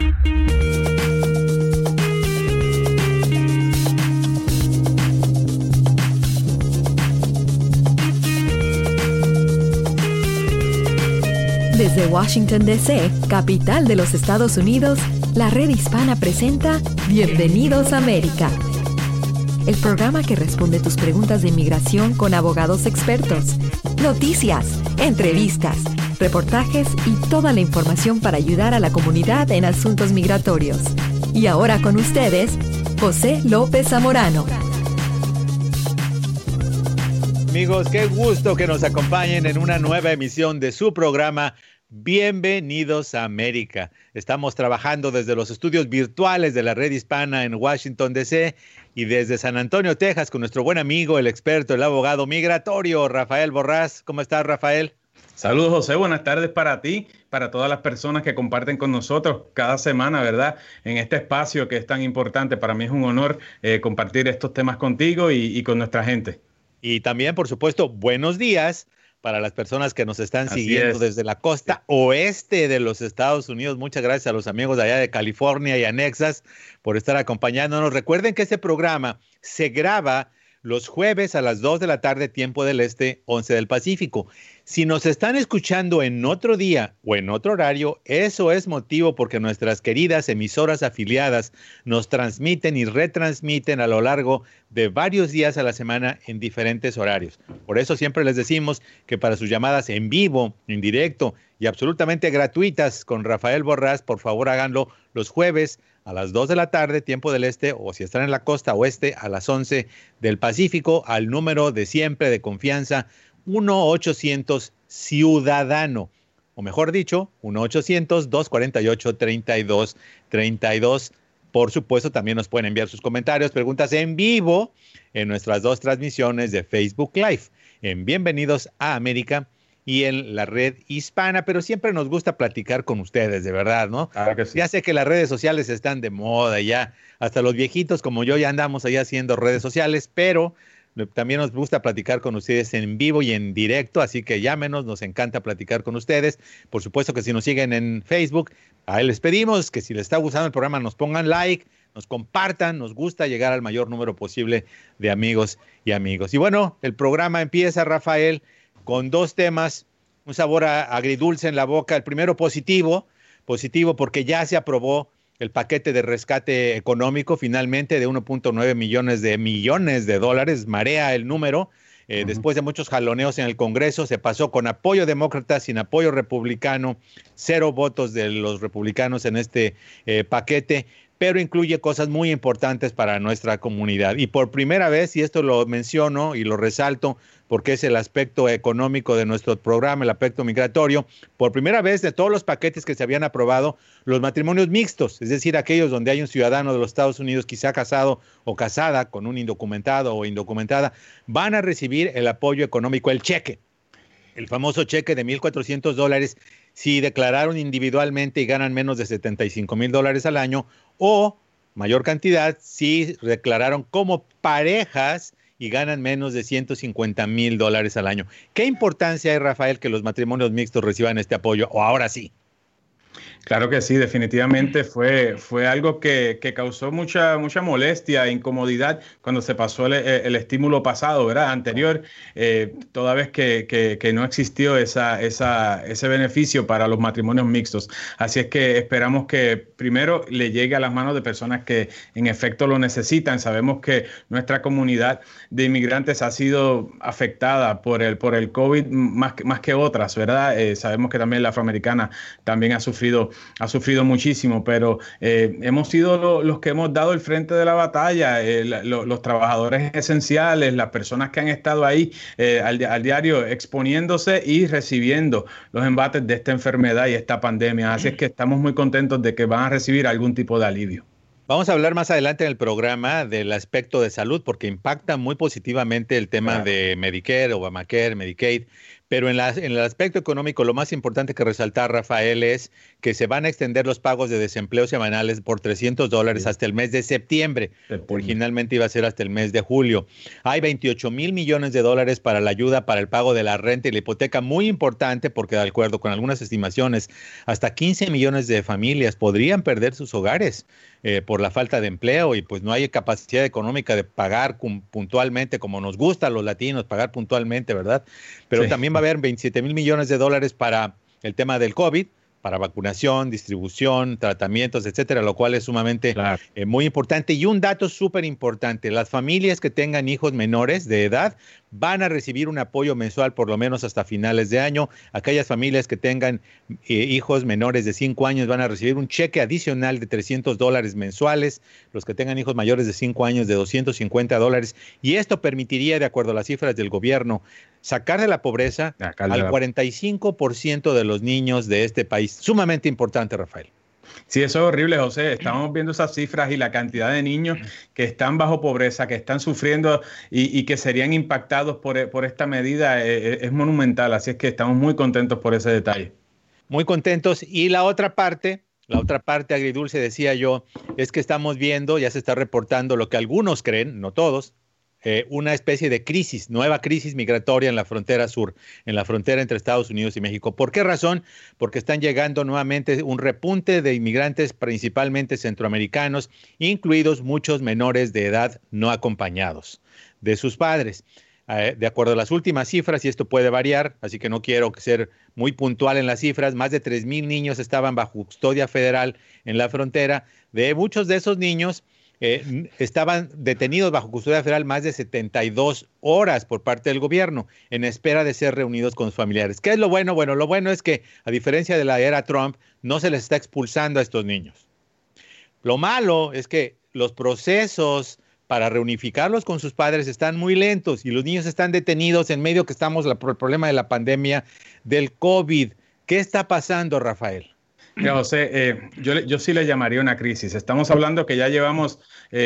Desde Washington, D.C., capital de los Estados Unidos, la Red Hispana presenta Bienvenidos a América, el programa que responde tus preguntas de inmigración con abogados expertos, noticias, entrevistas, reportajes y toda la información para ayudar a la comunidad en asuntos migratorios. Y ahora con ustedes, José López Zamorano. Amigos, qué gusto que nos acompañen en una nueva emisión de su programa Bienvenidos a América. Estamos trabajando desde los estudios virtuales de la Red Hispana en Washington, D.C. y desde San Antonio, Texas, con nuestro buen amigo, el experto, el abogado migratorio, Rafael Borrás. ¿Cómo estás, Rafael? Saludos, José. Buenas tardes para ti, para todas las personas que comparten con nosotros cada semana, ¿verdad? En este espacio que es tan importante. Para mí es un honor compartir estos temas contigo y con nuestra gente. Y también, por supuesto, buenos días para las personas que nos están siguiendo desde la costa oeste de los Estados Unidos. Muchas gracias a los amigos de allá de California y a Texas por estar acompañándonos. Recuerden que este programa se graba los jueves a las 2 de la tarde, tiempo del este, 11 del Pacífico. Si nos están escuchando en otro día o en otro horario, eso es motivo porque nuestras queridas emisoras afiliadas nos transmiten y retransmiten a lo largo de varios días a la semana en diferentes horarios. Por eso siempre les decimos que para sus llamadas en vivo, en directo y absolutamente gratuitas con Rafael Borrás, por favor háganlo los jueves a las 2 de la tarde, tiempo del este, o si están en la costa oeste, a las 11 del Pacífico, al número de siempre de confianza 1-800-Ciudadano, o mejor dicho, 1-800-248-3232. Por supuesto, también nos pueden enviar sus comentarios, preguntas en vivo en nuestras dos transmisiones de Facebook Live, en Bienvenidos a América y en la Red Hispana, pero siempre nos gusta platicar con ustedes, de verdad, ¿no? Claro que sí. Ya sé que las redes sociales están de moda, ya hasta los viejitos como yo ya andamos allá haciendo redes sociales, pero también nos gusta platicar con ustedes en vivo y en directo, así que llámenos, nos encanta platicar con ustedes. Por supuesto que si nos siguen en Facebook, ahí les pedimos que si les está gustando el programa nos pongan like, nos compartan, nos gusta llegar al mayor número posible de amigos y amigos. Y bueno, el programa empieza, Rafael, con dos temas, un sabor agridulce en la boca. El primero positivo porque ya se aprobó el paquete de rescate económico finalmente de 1.9 millones de dólares, marea el número. Después de muchos jaloneos en el Congreso, se pasó con apoyo demócrata, sin apoyo republicano, 0 votos de los republicanos en este paquete, pero incluye cosas muy importantes para nuestra comunidad. Y por primera vez, y esto lo menciono y lo resalto porque es el aspecto económico de nuestro programa, el aspecto migratorio, por primera vez de todos los paquetes que se habían aprobado, los matrimonios mixtos, es decir, aquellos donde hay un ciudadano de los Estados Unidos quizá casado o casada con un indocumentado o indocumentada, van a recibir el apoyo económico, el cheque, el famoso cheque de $1,400 si declararon individualmente y ganan menos de $75,000 al año, o mayor cantidad si declararon como parejas y ganan menos de $150,000 al año. ¿Qué importancia hay, Rafael, que los matrimonios mixtos reciban este apoyo? O ahora sí. Claro que sí, definitivamente fue algo que causó mucha molestia e incomodidad cuando se pasó el estímulo pasado, ¿verdad? Anterior, toda vez que no existió ese beneficio para los matrimonios mixtos. Así es que esperamos que primero le llegue a las manos de personas que en efecto lo necesitan. Sabemos que nuestra comunidad de inmigrantes ha sido afectada por el COVID más que otras, ¿verdad? Sabemos que también la afroamericana también ha sufrido muchísimo, pero hemos sido los que hemos dado el frente de la batalla, los trabajadores esenciales, las personas que han estado ahí al diario exponiéndose y recibiendo los embates de esta enfermedad y esta pandemia. Así es que estamos muy contentos de que van a recibir algún tipo de alivio. Vamos a hablar más adelante en el programa del aspecto de salud porque impacta muy positivamente el tema de Medicare, Obamacare, Medicaid, Pero en el aspecto económico, lo más importante que resaltar, Rafael, es que se van a extender los pagos de desempleo semanales por $300 hasta el mes de septiembre. Originalmente iba a ser hasta el mes de julio. Hay $28,000 millones para la ayuda para el pago de la renta y la hipoteca, muy importante porque, de acuerdo con algunas estimaciones, hasta 15 millones de familias podrían perder sus hogares por la falta de empleo, y pues no hay capacidad económica de pagar puntualmente, como nos gusta a los latinos, pagar puntualmente, ¿verdad? Pero sí, también va a haber $27,000 millones para el tema del COVID, para vacunación, distribución, tratamientos, etcétera, lo cual es sumamente muy importante. Y un dato súper importante: las familias que tengan hijos menores de edad van a recibir un apoyo mensual por lo menos hasta finales de año. Aquellas familias que tengan hijos menores de 5 años van a recibir un cheque adicional de $300 mensuales. Los que tengan hijos mayores de 5 años, de $250. Y esto permitiría, de acuerdo a las cifras del gobierno, sacar de la pobreza al 45% de los niños de este país. Sumamente importante, Rafael. Sí, eso es horrible, José. Estamos viendo esas cifras y la cantidad de niños que están bajo pobreza, que están sufriendo y que serían impactados por esta medida es monumental. Así es que estamos muy contentos por ese detalle. Muy contentos. Y la otra parte agridulce, decía yo, es que estamos viendo, ya se está reportando lo que algunos creen, no todos, una especie de crisis, nueva crisis migratoria en la frontera sur, en la frontera entre Estados Unidos y México. ¿Por qué razón? Porque están llegando nuevamente un repunte de inmigrantes, principalmente centroamericanos, incluidos muchos menores de edad no acompañados de sus padres. De acuerdo a las últimas cifras, y esto puede variar, así que no quiero ser muy puntual en las cifras, más de 3,000 niños estaban bajo custodia federal en la frontera. De muchos de esos niños, estaban detenidos bajo custodia federal más de 72 horas por parte del gobierno, en espera de ser reunidos con sus familiares. ¿Qué es lo bueno? Bueno, lo bueno es que, a diferencia de la era Trump, no se les está expulsando a estos niños. Lo malo es que los procesos para reunificarlos con sus padres están muy lentos y los niños están detenidos en medio que estamos por el problema de la pandemia del COVID. ¿Qué está pasando, Rafael? Mira, José, yo sí le llamaría una crisis. Estamos hablando que ya llevamos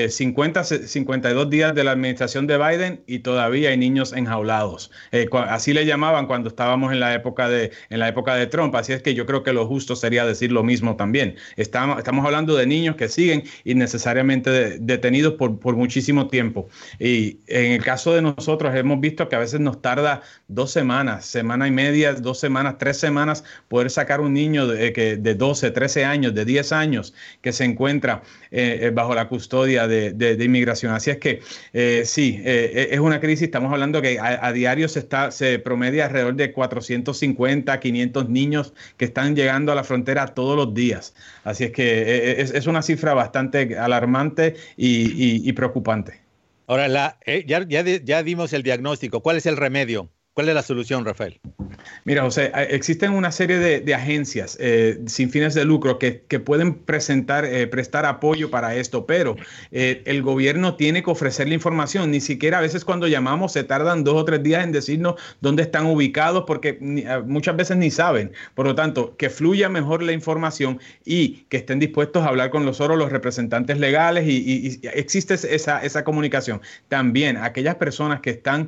52 días de la administración de Biden y todavía hay niños enjaulados. Así le llamaban cuando estábamos en la época de Trump. Así es que yo creo que lo justo sería decir lo mismo también. Estamos hablando de niños que siguen innecesariamente detenidos por muchísimo tiempo. Y en el caso de nosotros hemos visto que a veces nos tarda 2 semanas, semana y media, 2 semanas, 3 semanas poder sacar un niño de 12, 13 años, de 10 años que se encuentra bajo la custodia de inmigración. Así es que sí, es una crisis. Estamos hablando que a diario se promedia alrededor de 450, 500 niños que están llegando a la frontera todos los días. Así es que es una cifra bastante alarmante y preocupante. Ahora, ya dimos el diagnóstico. ¿Cuál es el remedio? ¿Cuál es la solución, Rafael? Mira, José, existen una serie de agencias sin fines de lucro que pueden prestar apoyo para esto, pero el gobierno tiene que ofrecer la información. Ni siquiera a veces cuando llamamos se tardan 2 o 3 días en decirnos dónde están ubicados porque muchas veces ni saben. Por lo tanto, que fluya mejor la información y que estén dispuestos a hablar con los representantes legales y existe esa comunicación. También aquellas personas que están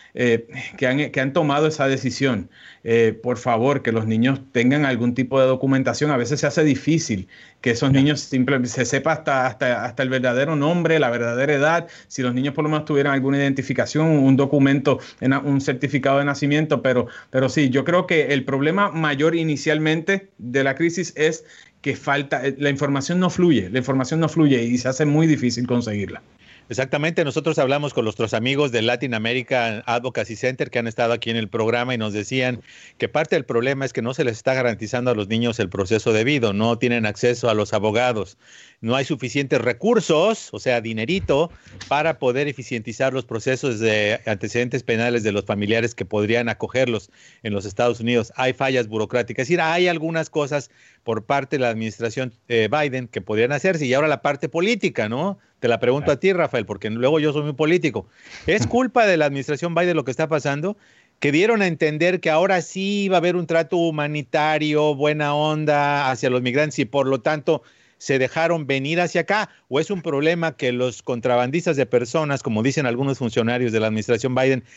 que han tomado esa decisión, por favor, que los niños tengan algún tipo de documentación. A veces se hace difícil que esos niños simplemente se sepa hasta el verdadero nombre, la verdadera edad, si los niños por lo menos tuvieran alguna identificación, un documento, un certificado de nacimiento, pero sí, yo creo que el problema mayor inicialmente de la crisis es que la información no fluye y se hace muy difícil conseguirla. Exactamente, nosotros hablamos con nuestros amigos de Latin America Advocacy Center que han estado aquí en el programa y nos decían que parte del problema es que no se les está garantizando a los niños el proceso debido, no tienen acceso a los abogados, no hay suficientes recursos, o sea, dinerito, para poder eficientizar los procesos de antecedentes penales de los familiares que podrían acogerlos en los Estados Unidos. Hay fallas burocráticas, es decir, hay algunas cosas por parte de la administración Biden que podrían hacerse. Y ahora la parte política, ¿no? Te la pregunto a ti, Rafael, porque luego yo soy muy político. ¿Es culpa de la administración Biden lo que está pasando? Que dieron a entender que ahora sí va a haber un trato humanitario, buena onda hacia los migrantes y por lo tanto se dejaron venir hacia acá, o es un problema que los contrabandistas de personas, como dicen algunos funcionarios de la administración Biden,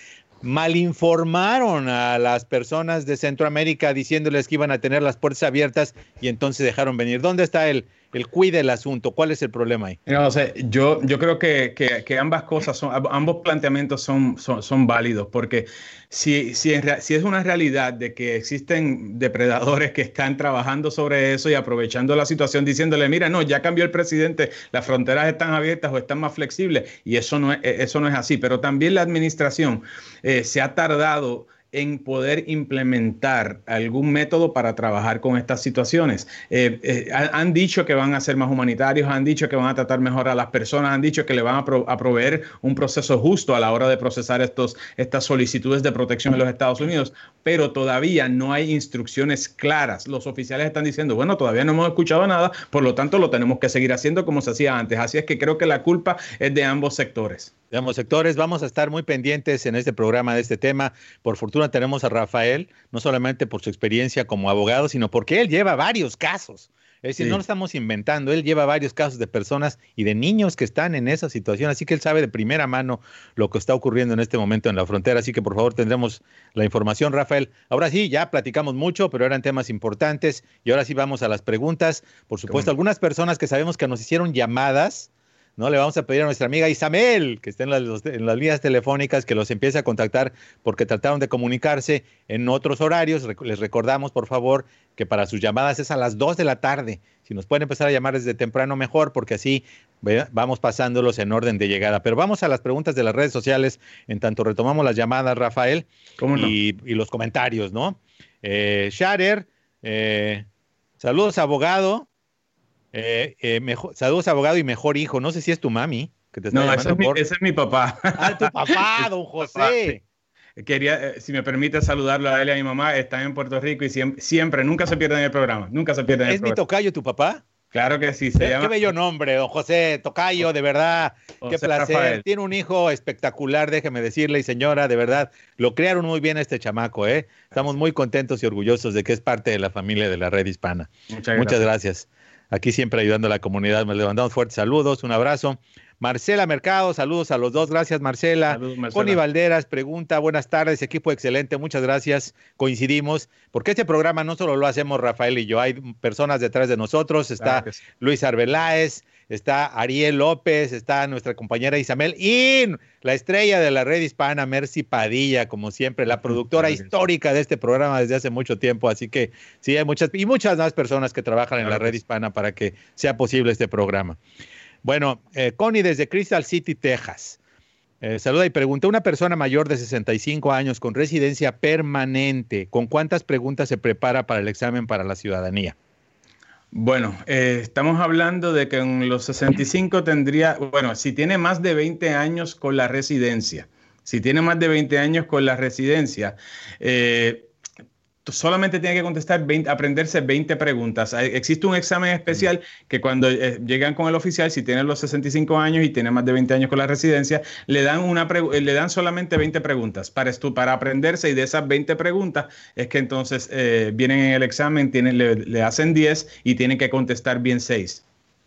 malinformaron a las personas de Centroamérica diciéndoles que iban a tener las puertas abiertas y entonces dejaron venir. ¿Dónde está el quid del asunto? ¿Cuál es el problema ahí? No, o sea, yo creo que ambas cosas ambos planteamientos son válidos, porque si es una realidad de que existen depredadores que están trabajando sobre eso y aprovechando la situación diciéndole, mira, no, ya cambió el presidente, las fronteras están abiertas o están más flexibles, y eso no es así. Pero también la administración se ha tardado en poder implementar algún método para trabajar con estas situaciones. Han dicho que van a ser más humanitarios, han dicho que van a tratar mejor a las personas, han dicho que le van a proveer un proceso justo a la hora de procesar estas solicitudes de protección en los Estados Unidos, pero todavía no hay instrucciones claras. Los oficiales están diciendo, bueno, todavía no hemos escuchado nada, por lo tanto lo tenemos que seguir haciendo como se hacía antes. Así es que creo que la culpa es de ambos sectores. De ambos sectores. Vamos a estar muy pendientes en este programa de este tema. Por fortuna tenemos a Rafael, no solamente por su experiencia como abogado, sino porque él lleva varios casos. Es decir, no lo estamos inventando, él lleva varios casos de personas y de niños que están en esa situación, así que él sabe de primera mano lo que está ocurriendo en este momento en la frontera, así que por favor tendremos la información, Rafael. Ahora sí, ya platicamos mucho, pero eran temas importantes y ahora sí vamos a las preguntas. Por supuesto, algunas personas que sabemos que nos hicieron llamadas, ¿no? Le vamos a pedir a nuestra amiga Isamel, que está en las líneas telefónicas, que los empiece a contactar porque trataron de comunicarse en otros horarios. Les recordamos, por favor, que para sus llamadas es a las 2 de la tarde. Si nos pueden empezar a llamar desde temprano, mejor, porque así vamos pasándolos en orden de llegada. Pero vamos a las preguntas de las redes sociales, en tanto retomamos las llamadas, Rafael, ¿cómo no? y los comentarios, ¿no? Sharer, saludos, abogado. Saludos, abogado y mejor hijo. No sé si es tu mami que te está llamando. Ese es mi papá. Ah, tu papá, don José. Quería, si me permite, saludarlo a él y a mi mamá. Están en Puerto Rico y siempre, nunca se pierden el programa. Nunca se pierden el programa. ¿Es mi tocayo tu papá? Claro que sí. Qué bello nombre, don José, tocayo, de verdad. José, qué placer. Rafael. Tiene un hijo espectacular, déjeme decirle, y señora, de verdad, lo criaron muy bien a este chamaco, ¿eh? Estamos muy contentos y orgullosos de que es parte de la familia de la Red Hispana. Muchas gracias. Aquí siempre ayudando a la comunidad. Le mandamos fuertes saludos, un abrazo. Marcela Mercado, saludos a los dos. Gracias, Marcela. Saludos, Marcela. Connie Valderas pregunta, buenas tardes, equipo excelente, muchas gracias. Coincidimos, porque este programa no solo lo hacemos Rafael y yo, hay personas detrás de nosotros. Está sí. Luis Arbeláez, está Ariel López, está nuestra compañera Isamel y la estrella de la Red Hispana, Mercy Padilla, como siempre, la productora histórica de este programa desde hace mucho tiempo. Así que sí, hay muchas más personas que trabajan en la Red Hispana para que sea posible este programa. Bueno, Connie desde Crystal City, Texas. Saluda y pregunta, una persona mayor de 65 años con residencia permanente, ¿con cuántas preguntas se prepara para el examen para la ciudadanía? Bueno, estamos hablando de que en los 65 tendría, bueno, si tiene más de 20 años con la residencia, solamente tiene que contestar aprenderse 20 preguntas. Existe un examen especial que cuando llegan con el oficial, si tienen los 65 años y tienen más de 20 años con la residencia, le dan solamente 20 preguntas para aprenderse, y de esas 20 preguntas es que entonces vienen en el examen, le hacen 10 y tienen que contestar bien 6.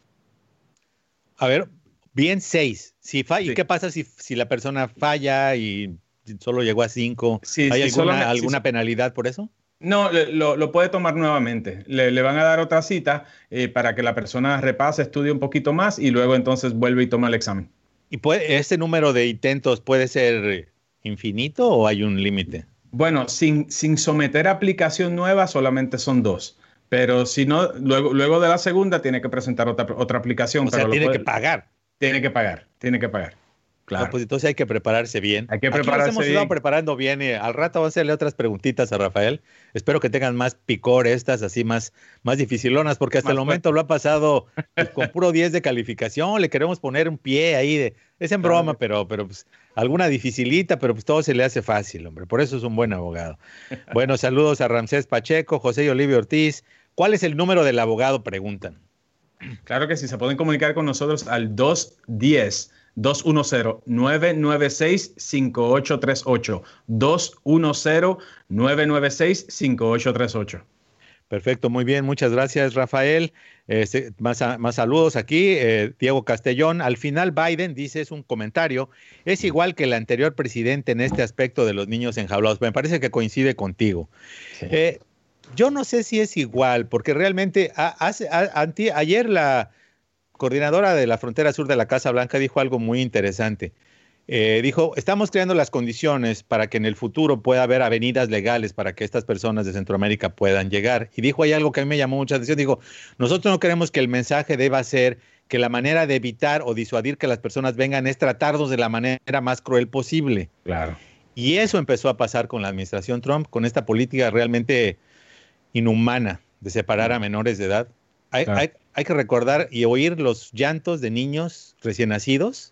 A ver, bien 6. Sí. ¿Y qué pasa si la persona falla y solo llegó a 5? Sí, ¿hay alguna penalidad por eso? No, lo puede tomar nuevamente. Le van a dar otra cita para que la persona repase, estudie un poquito más y luego entonces vuelve y toma el examen. ¿Y este número de intentos puede ser infinito o hay un límite? Bueno, sin someter aplicación nueva solamente son 2. Pero si no, luego de la segunda tiene que presentar otra aplicación. O sea, tiene que pagar. Tiene que pagar. Claro. No, pues entonces hay que prepararse bien. Hay que prepararse bien. Nos hemos ido preparando bien y al rato vamos a hacerle otras preguntitas a Rafael. Espero que tengan más picor estas, así más dificilonas, porque hasta el momento lo ha pasado pues, con puro 10 de calificación. Le queremos poner un pie ahí. Es en broma, pero pues, alguna dificilita, pero pues todo se le hace fácil, hombre. Por eso es un buen abogado. Bueno, saludos a Ramsés Pacheco, José y Olivia Ortiz. ¿Cuál es el número del abogado? Preguntan. Claro que sí, se pueden comunicar con nosotros al 210-996-5838. 210-996-5838. Perfecto, muy bien, muchas gracias, Rafael. Más saludos aquí. Diego Castellón, al final Biden dice, es un comentario, es igual que el anterior presidente en este aspecto de los niños enjaulados. Me parece que coincide contigo. Sí. Yo no sé si es igual, porque realmente ayer la coordinadora de la frontera sur de la Casa Blanca dijo algo muy interesante. Dijo, estamos creando las condiciones para que en el futuro pueda haber avenidas legales para que estas personas de Centroamérica puedan llegar. Y dijo ahí algo que a mí me llamó mucha atención. Dijo, nosotros no queremos que el mensaje deba ser que la manera de evitar o disuadir que las personas vengan es tratarlos de la manera más cruel posible. Claro. Y eso empezó a pasar con la administración Trump, con esta política realmente inhumana de separar a menores de edad. Claro. Hay que recordar y oír los llantos de niños recién nacidos,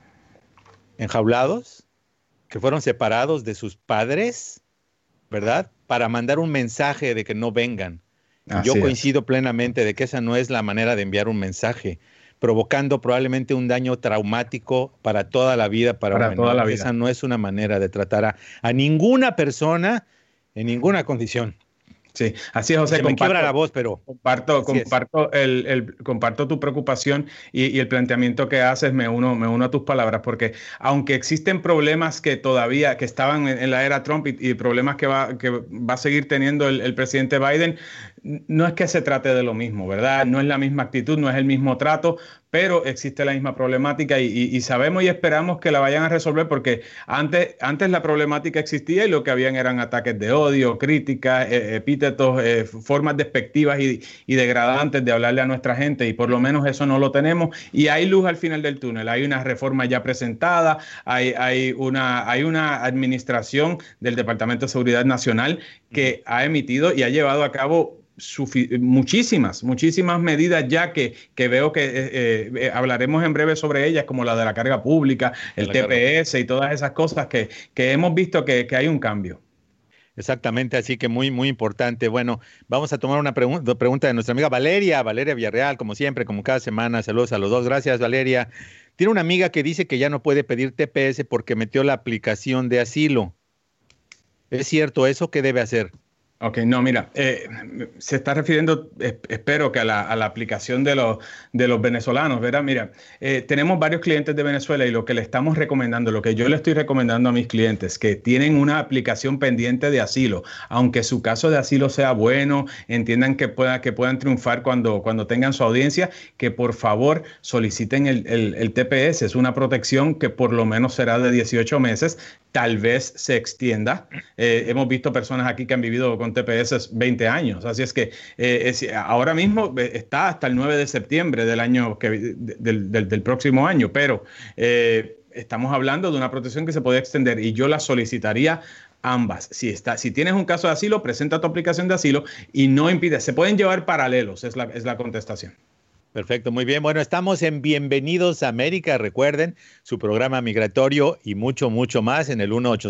enjaulados, que fueron separados de sus padres, ¿verdad? Para mandar un mensaje de que no vengan. Así Yo es. coincido plenamente de que esa no es la manera de enviar un mensaje, provocando probablemente un daño traumático para toda la vida para un Para toda menor. la vida. Esa no es una manera de tratar a ninguna persona en ninguna condición. Sí, así es, José. Se me quiebra la voz, pero así es. Comparto tu preocupación y el planteamiento que haces, me uno a tus palabras, porque aunque existen problemas que todavía, que estaban en la era Trump y problemas que va a seguir teniendo el presidente Biden, no es que se trate de lo mismo, ¿verdad? No es la misma actitud, no es el mismo trato, pero existe la misma problemática y sabemos y esperamos que la vayan a resolver, porque antes la problemática existía y lo que habían eran ataques de odio, críticas, epítetos, formas despectivas y degradantes de hablarle a nuestra gente, y por lo menos eso no lo tenemos, y hay luz al final del túnel. Hay una reforma ya presentada, hay una administración del Departamento de Seguridad Nacional que ha emitido y ha llevado a cabo muchísimas medidas ya que veo que hablaremos en breve sobre ellas, como la de la carga pública, el TPS y todas esas cosas que hemos visto que hay un cambio. Exactamente, así que muy, muy importante. Bueno, vamos a tomar una pregunta de nuestra amiga Valeria Villarreal, como siempre, como cada semana. Saludos a los dos. Gracias, Valeria. Tiene una amiga que dice que ya no puede pedir TPS porque metió la aplicación de asilo. ¿Es cierto eso? ¿Qué debe hacer? Ok, no, mira, se está refiriendo, espero que a la aplicación de los venezolanos, ¿verdad? Mira, tenemos varios clientes de Venezuela y lo que le estamos recomendando, lo que yo le estoy recomendando a mis clientes, que tienen una aplicación pendiente de asilo, aunque su caso de asilo sea bueno, entiendan que puedan triunfar cuando tengan su audiencia, que por favor soliciten el TPS. Es una protección que por lo menos será de 18 meses, tal vez se extienda. Hemos visto personas aquí que han vivido con TPS 20 años. Así es que ahora mismo está hasta el 9 de septiembre del próximo año, pero estamos hablando de una protección que se puede extender y yo la solicitaría ambas. Si tienes un caso de asilo, presenta tu aplicación de asilo y no impide. Se pueden llevar paralelos, es la contestación. Perfecto, muy bien. Bueno, estamos en Bienvenidos a América. Recuerden, su programa migratorio y mucho, mucho más en el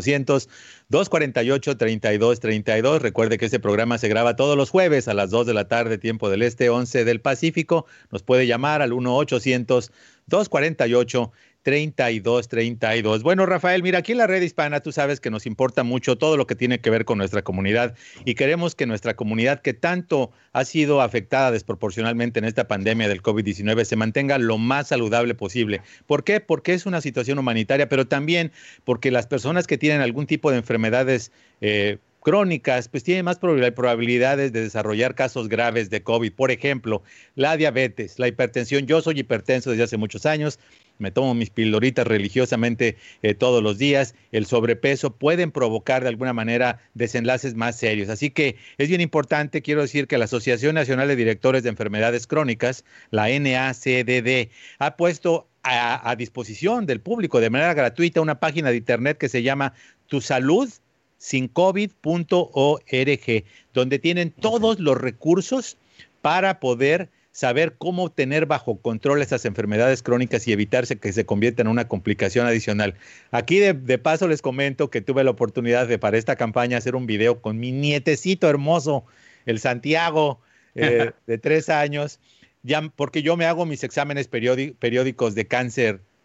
1-800-248-3232. Recuerde que este programa se graba todos los jueves a las 2 de la tarde, tiempo del este, 11 del Pacífico. Nos puede llamar al 1-800-248-3232. Bueno, Rafael, mira, aquí en la Red Hispana tú sabes que nos importa mucho todo lo que tiene que ver con nuestra comunidad y queremos que nuestra comunidad, que tanto ha sido afectada desproporcionalmente en esta pandemia del COVID-19, se mantenga lo más saludable posible. ¿Por qué? Porque es una situación humanitaria, pero también porque las personas que tienen algún tipo de enfermedades crónicas, pues tienen más probabilidades de desarrollar casos graves de COVID. Por ejemplo, la diabetes, la hipertensión. Yo soy hipertenso desde hace muchos años. Me tomo mis pildoritas religiosamente todos los días. El sobrepeso pueden provocar de alguna manera desenlaces más serios. Así que es bien importante, quiero decir que la Asociación Nacional de Directores de Enfermedades Crónicas, la NACDD, ha puesto a disposición del público de manera gratuita una página de internet que se llama tusaludsincovid.org, donde tienen todos los recursos para poder saber cómo tener bajo control estas enfermedades crónicas y evitarse que se conviertan en una complicación adicional. Aquí de paso les comento que tuve la oportunidad de para esta campaña hacer un video con mi nietecito hermoso, el Santiago, de 3 años, ya, porque yo me hago mis exámenes periódicos de cáncer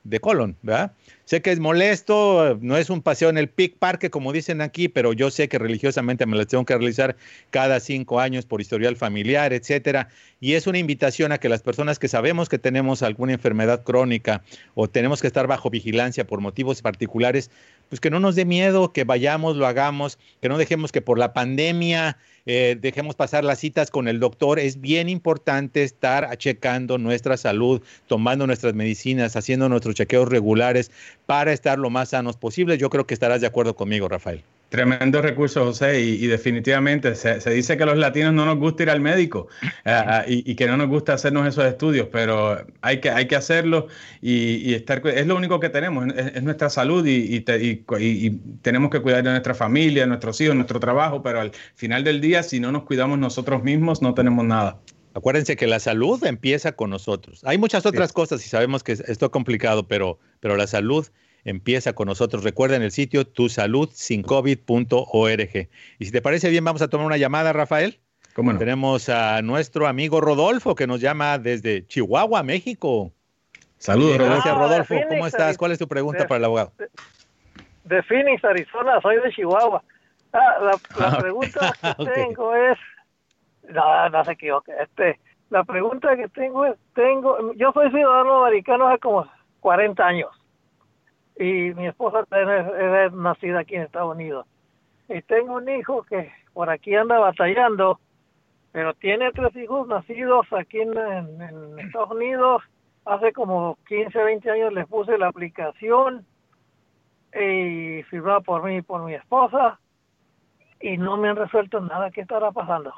de colon, ¿verdad? Sé que es molesto, no es un paseo en el Pic Parque, como dicen aquí, pero yo sé que religiosamente me las tengo que realizar cada 5 años por historial familiar, etcétera. Y es una invitación a que las personas que sabemos que tenemos alguna enfermedad crónica o tenemos que estar bajo vigilancia por motivos particulares, pues que no nos dé miedo, que vayamos, lo hagamos, que no dejemos que por la pandemia dejemos pasar las citas con el doctor. Es bien importante estar checando nuestra salud, tomando nuestras medicinas, haciendo nuestros chequeos regulares para estar lo más sanos posible. Yo creo que estarás de acuerdo conmigo, Rafael. Tremendo recurso, José, y definitivamente se dice que a los latinos no nos gusta ir al médico y que no nos gusta hacernos esos estudios, pero hay que hacerlo y estar, es lo único que tenemos, es nuestra salud y tenemos que cuidar de nuestra familia, nuestros hijos, nuestro trabajo, pero al final del día, si no nos cuidamos nosotros mismos, no tenemos nada. Acuérdense que la salud empieza con nosotros. Hay muchas otras cosas y sabemos que esto es complicado, pero la salud empieza con nosotros. Recuerden el sitio tusaludsincovid.org. Y si te parece bien, vamos a tomar una llamada, Rafael. ¿Cómo no? Tenemos a nuestro amigo Rodolfo, que nos llama desde Chihuahua, México. Saludos, Rodolfo. Gracias, Rodolfo. Phoenix, ¿Cómo estás? ¿Cuál es tu pregunta para el abogado? De Phoenix, Arizona. Soy de Chihuahua. La pregunta que tengo es... No se equivoque. La pregunta que tengo es... Yo soy ciudadano americano hace como 40 años. Y mi esposa es nacida aquí en Estados Unidos. Y tengo un hijo que por aquí anda batallando, pero tiene 3 hijos nacidos aquí en Estados Unidos. Hace como 15, 20 años les puse la aplicación y firmada por mí y por mi esposa, y no me han resuelto nada. ¿Qué estará pasando?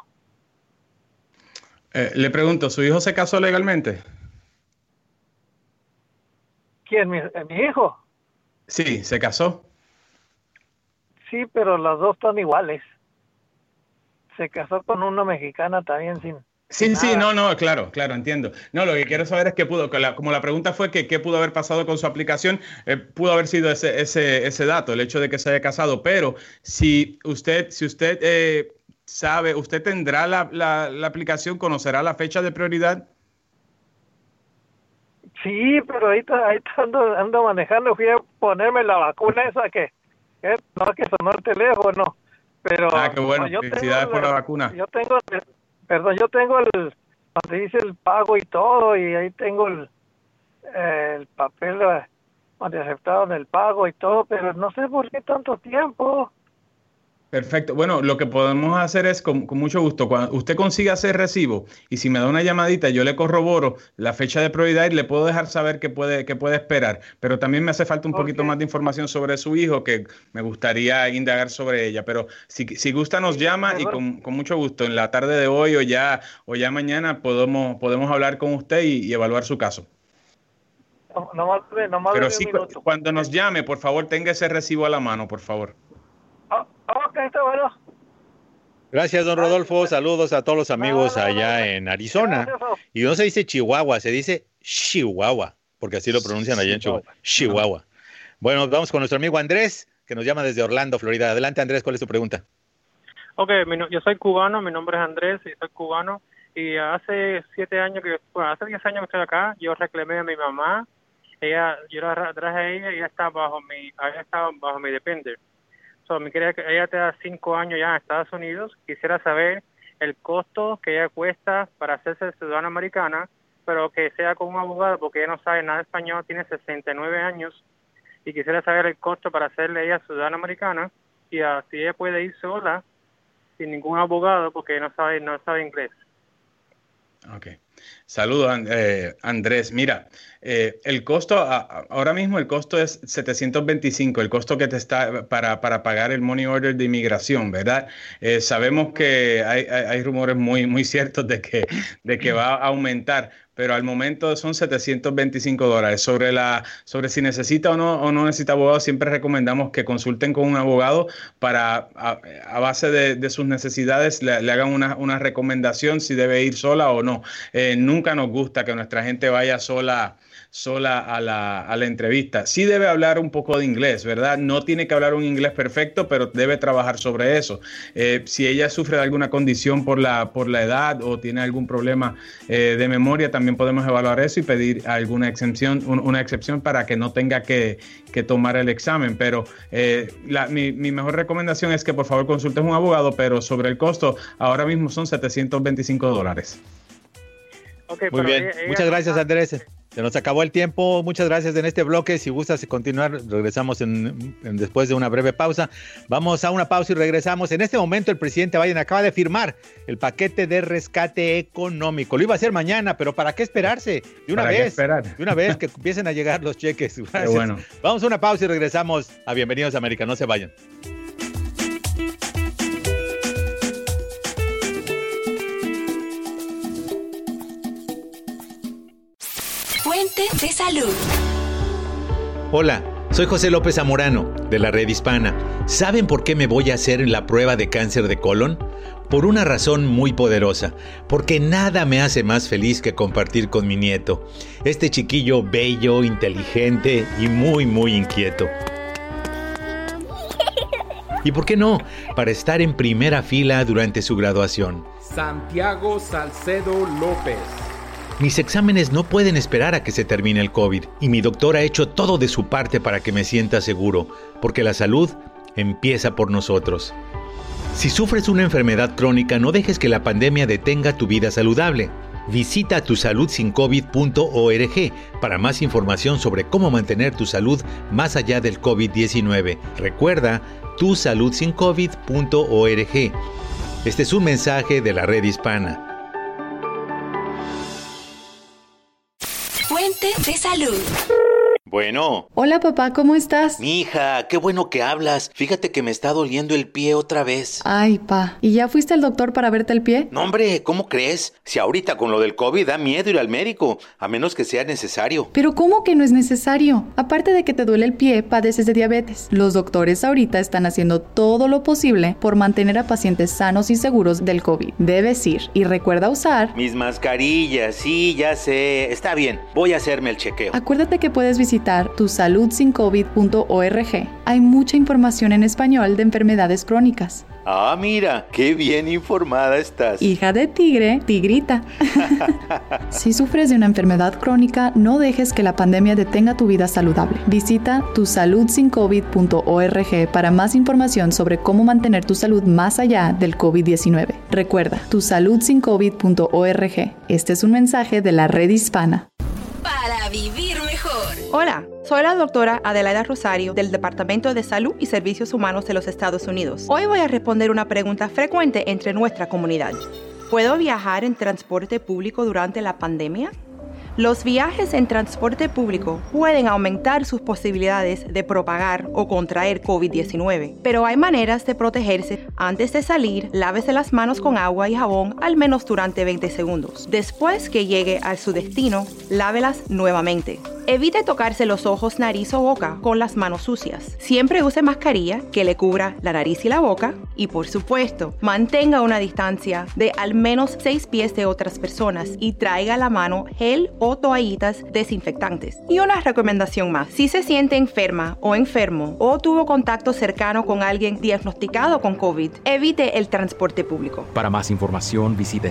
Le pregunto, ¿su hijo se casó legalmente? ¿Quién? ¿Mi hijo? Sí, se casó. Sí, pero las dos están iguales. Se casó con una mexicana también sin... Sí, nada. no, claro, entiendo. No, lo que quiero saber es qué pudo, como la pregunta fue que qué pudo haber pasado con su aplicación, pudo haber sido ese dato, el hecho de que se haya casado, pero si usted sabe, usted tendrá la aplicación, conocerá la fecha de prioridad. Sí, pero ahí ando manejando, fui a ponerme la vacuna esa que no, que sonó el teléfono, pero... qué bueno, felicidades por la vacuna. Yo tengo donde dice el pago y todo, y ahí tengo el papel donde aceptaron el pago y todo, pero no sé por qué tanto tiempo. Perfecto. Bueno, lo que podemos hacer es con mucho gusto, cuando usted consiga ese recibo y si me da una llamadita, yo le corroboro la fecha de prioridad y le puedo dejar saber que puede esperar. Pero también me hace falta un poquito más de información sobre su hijo, que me gustaría indagar sobre ella. Pero si gusta nos llama y con mucho gusto en la tarde de hoy o ya mañana podemos hablar con usted y evaluar su caso. Pero sí, cuando nos llame, por favor, tenga ese recibo a la mano, por favor. Ok, está bueno. Gracias, don Rodolfo. Saludos a todos los amigos allá en Arizona. Y no se dice Chihuahua, se dice Chihuahua, porque así lo pronuncian allá en Chihuahua. Chihuahua. Bueno, vamos con nuestro amigo Andrés, que nos llama desde Orlando, Florida. Adelante, Andrés, ¿cuál es tu pregunta? Ok, yo soy cubano, mi nombre es Andrés y soy cubano. Y hace 10 años que estoy acá, yo reclamé a mi mamá. Yo la traje a ella y ella estaba bajo mi depender. Ella te da 5 años ya en Estados Unidos. Quisiera saber el costo que ella cuesta para hacerse ciudadana americana, pero que sea con un abogado, porque ella no sabe nada de español, tiene 69 años, y quisiera saber el costo para hacerle ella ciudadana americana, y si ella puede ir sola, sin ningún abogado, porque no sabe inglés. Ok. Saludos, Andrés. Mira, el costo, ahora mismo el costo es $725, el costo que te está para pagar el money order de inmigración, ¿verdad? Sabemos que hay rumores muy ciertos de que va a aumentar, pero al momento son $725. Sobre si necesita o no necesita abogado, siempre recomendamos que consulten con un abogado para, a base de sus necesidades, le hagan una recomendación si debe ir sola o no. Nunca nos gusta que nuestra gente vaya sola a la entrevista. Sí debe hablar un poco de inglés, ¿verdad? No tiene que hablar un inglés perfecto, pero debe trabajar sobre eso. Si ella sufre de alguna condición por la edad o tiene algún problema de memoria, también también podemos evaluar eso y pedir alguna excepción, una excepción para que no tenga que tomar el examen. Pero mi mejor recomendación es que por favor consultes un abogado, pero sobre el costo, ahora mismo son $725. Okay, muy bien, muchas gracias, Andrés. Se nos acabó el tiempo, muchas gracias en este bloque. Si gustas continuar, regresamos después de una breve pausa. Vamos a una pausa y regresamos. En este momento el presidente Biden acaba de firmar el paquete de rescate económico. Lo iba a hacer mañana, pero ¿para qué esperarse? De una vez que empiecen a llegar los cheques. Gracias. Bueno. Vamos a una pausa y regresamos a Bienvenidos a América. No se vayan. Fuente de salud. Hola, soy José López Zamorano, de la Red Hispana. ¿Saben por qué me voy a hacer la prueba de cáncer de colon? Por una razón muy poderosa, porque nada me hace más feliz que compartir con mi nieto, este chiquillo bello, inteligente y muy, muy inquieto. ¿Y por qué no? Para estar en primera fila durante su graduación. Santiago Salcedo López. Mis exámenes no pueden esperar a que se termine el COVID y mi doctor ha hecho todo de su parte para que me sienta seguro, porque la salud empieza por nosotros. Si sufres una enfermedad crónica, no dejes que la pandemia detenga tu vida saludable. Visita tusaludsincovid.org para más información sobre cómo mantener tu salud más allá del COVID-19. Recuerda, tusaludsincovid.org. Este es un mensaje de la Red Hispana. Fuente de salud. Bueno. Hola papá, ¿cómo estás? Mija, qué bueno que hablas. Fíjate que me está doliendo el pie otra vez. Ay, pa, ¿y ya fuiste al doctor para verte el pie? No, hombre, ¿cómo crees? Si ahorita con lo del COVID da miedo ir al médico, a menos que sea necesario. Pero ¿cómo que no es necesario? Aparte de que te duele el pie, padeces de diabetes. Los doctores ahorita están haciendo todo lo posible por mantener a pacientes sanos y seguros del COVID. Debes ir y recuerda usar... Mis mascarillas, sí, ya sé. Está bien, voy a hacerme el chequeo. Acuérdate que puedes visitar tusaludsincovid.org. Hay mucha información en español de enfermedades crónicas. Ah, mira, qué bien informada estás. Hija de tigre, tigrita. Si sufres de una enfermedad crónica, no dejes que la pandemia detenga tu vida saludable. Visita tusaludsincovid.org para más información sobre cómo mantener tu salud más allá del COVID-19. Recuerda, tusaludsincovid.org. Este es un mensaje de la Red Hispana. Para vivir mejor. Hola, soy la doctora Adelaida Rosario del Departamento de Salud y Servicios Humanos de los Estados Unidos. Hoy voy a responder una pregunta frecuente entre nuestra comunidad. ¿Puedo viajar en transporte público durante la pandemia? Los viajes en transporte público pueden aumentar sus posibilidades de propagar o contraer COVID-19, pero hay maneras de protegerse. Antes de salir, lávese las manos con agua y jabón al menos durante 20 segundos. Después que llegue a su destino, lávelas nuevamente. Evite tocarse los ojos, nariz o boca con las manos sucias. Siempre use mascarilla que le cubra la nariz y la boca. Y por supuesto, mantenga una distancia de al menos 6 pies de otras personas y traiga a la mano gel o toallitas desinfectantes. Y una recomendación más. Si se siente enferma o enfermo o tuvo contacto cercano con alguien diagnosticado con COVID, evite el transporte público. Para más información, visite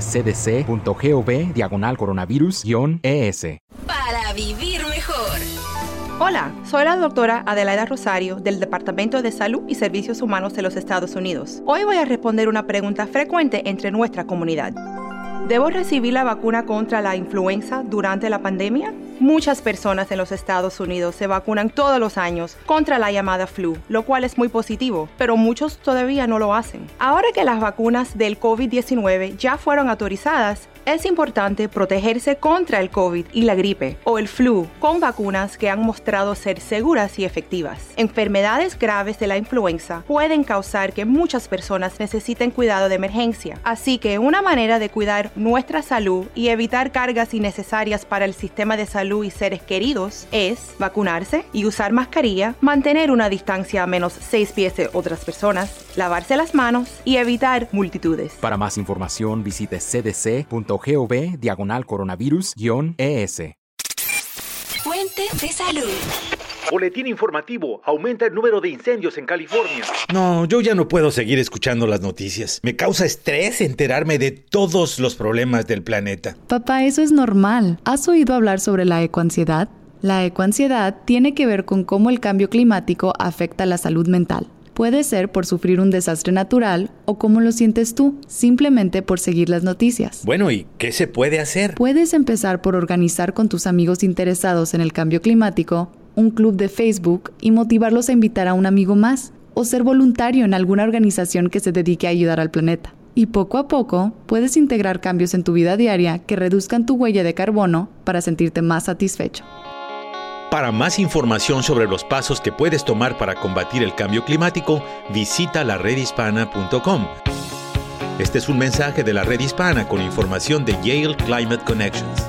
cdc.gov/coronavirus-es. Para vivir mejor. Hola, soy la doctora Adelaida Rosario del Departamento de Salud y Servicios Humanos de los Estados Unidos. Hoy voy a responder una pregunta frecuente entre nuestra comunidad. ¿Debo recibir la vacuna contra la influenza durante la pandemia? Muchas personas en los Estados Unidos se vacunan todos los años contra la llamada flu, lo cual es muy positivo, pero muchos todavía no lo hacen. Ahora que las vacunas del COVID-19 ya fueron autorizadas, es importante protegerse contra el COVID y la gripe o el flu con vacunas que han mostrado ser seguras y efectivas. Enfermedades graves de la influenza pueden causar que muchas personas necesiten cuidado de emergencia, así que una manera de cuidar nuestra salud y evitar cargas innecesarias para el sistema de salud y seres queridos es vacunarse y usar mascarilla, mantener una distancia a menos 6 pies de otras personas, lavarse las manos y evitar multitudes. Para más información, visite cdc.gov/coronavirus-es. Fuente de salud. Boletín informativo. Aumenta el número de incendios en California. No, yo ya no puedo seguir escuchando las noticias. Me causa estrés enterarme de todos los problemas del planeta. Papá, eso es normal. ¿Has oído hablar sobre la ecoansiedad? La ecoansiedad tiene que ver con cómo el cambio climático afecta la salud mental. Puede ser por sufrir un desastre natural o como lo sientes tú, simplemente por seguir las noticias. Bueno, ¿y qué se puede hacer? Puedes empezar por organizar con tus amigos interesados en el cambio climático un club de Facebook y motivarlos a invitar a un amigo más o ser voluntario en alguna organización que se dedique a ayudar al planeta. Y poco a poco puedes integrar cambios en tu vida diaria que reduzcan tu huella de carbono para sentirte más satisfecho. Para más información sobre los pasos que puedes tomar para combatir el cambio climático, visita laredhispana.com. Este es un mensaje de la Red Hispana con información de Yale Climate Connections.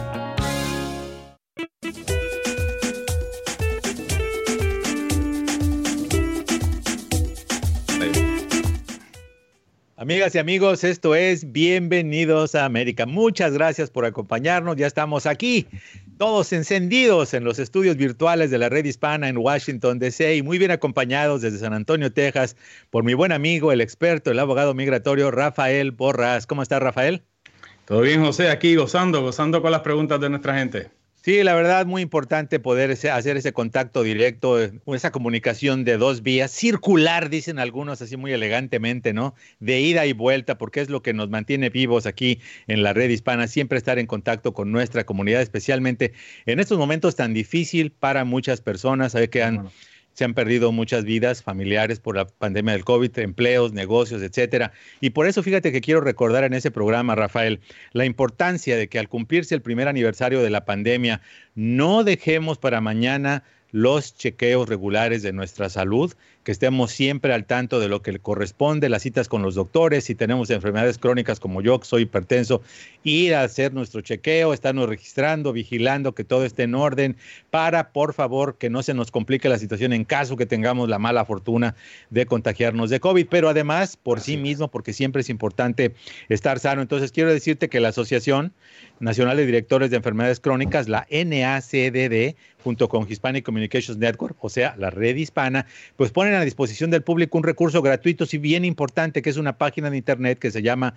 Amigas y amigos, esto es Bienvenidos a América. Muchas gracias por acompañarnos. Ya estamos aquí, todos encendidos en los estudios virtuales de la Red Hispana en Washington, D.C. y muy bien acompañados desde San Antonio, Texas, por mi buen amigo, el experto, el abogado migratorio, Rafael Porras. ¿Cómo estás, Rafael? Todo bien, José, aquí gozando con las preguntas de nuestra gente. Sí, la verdad, muy importante poder hacer ese contacto directo, esa comunicación de dos vías, circular, dicen algunos así muy elegantemente, ¿no? De ida y vuelta, porque es lo que nos mantiene vivos aquí en la Red Hispana, siempre estar en contacto con nuestra comunidad, especialmente en estos momentos tan difícil para muchas personas, sabe que se han perdido muchas vidas familiares por la pandemia del COVID, empleos, negocios, etcétera. Y por eso, fíjate que quiero recordar en ese programa, Rafael, la importancia de que al cumplirse el primer aniversario de la pandemia, no dejemos para mañana los chequeos regulares de nuestra salud, que estemos siempre al tanto de lo que le corresponde, las citas con los doctores, si tenemos enfermedades crónicas como yo, que soy hipertenso, ir a hacer nuestro chequeo, estarnos registrando, vigilando que todo esté en orden, para, por favor, que no se nos complique la situación en caso que tengamos la mala fortuna de contagiarnos de COVID, pero además, por sí mismo, porque siempre es importante estar sano. Entonces, quiero decirte que la Asociación Nacional de Directores de Enfermedades Crónicas, la NACDD, junto con Hispanic Communications Network, o sea, la Red Hispana, pues ponen a disposición del público un recurso gratuito y bien importante, que es una página de internet que se llama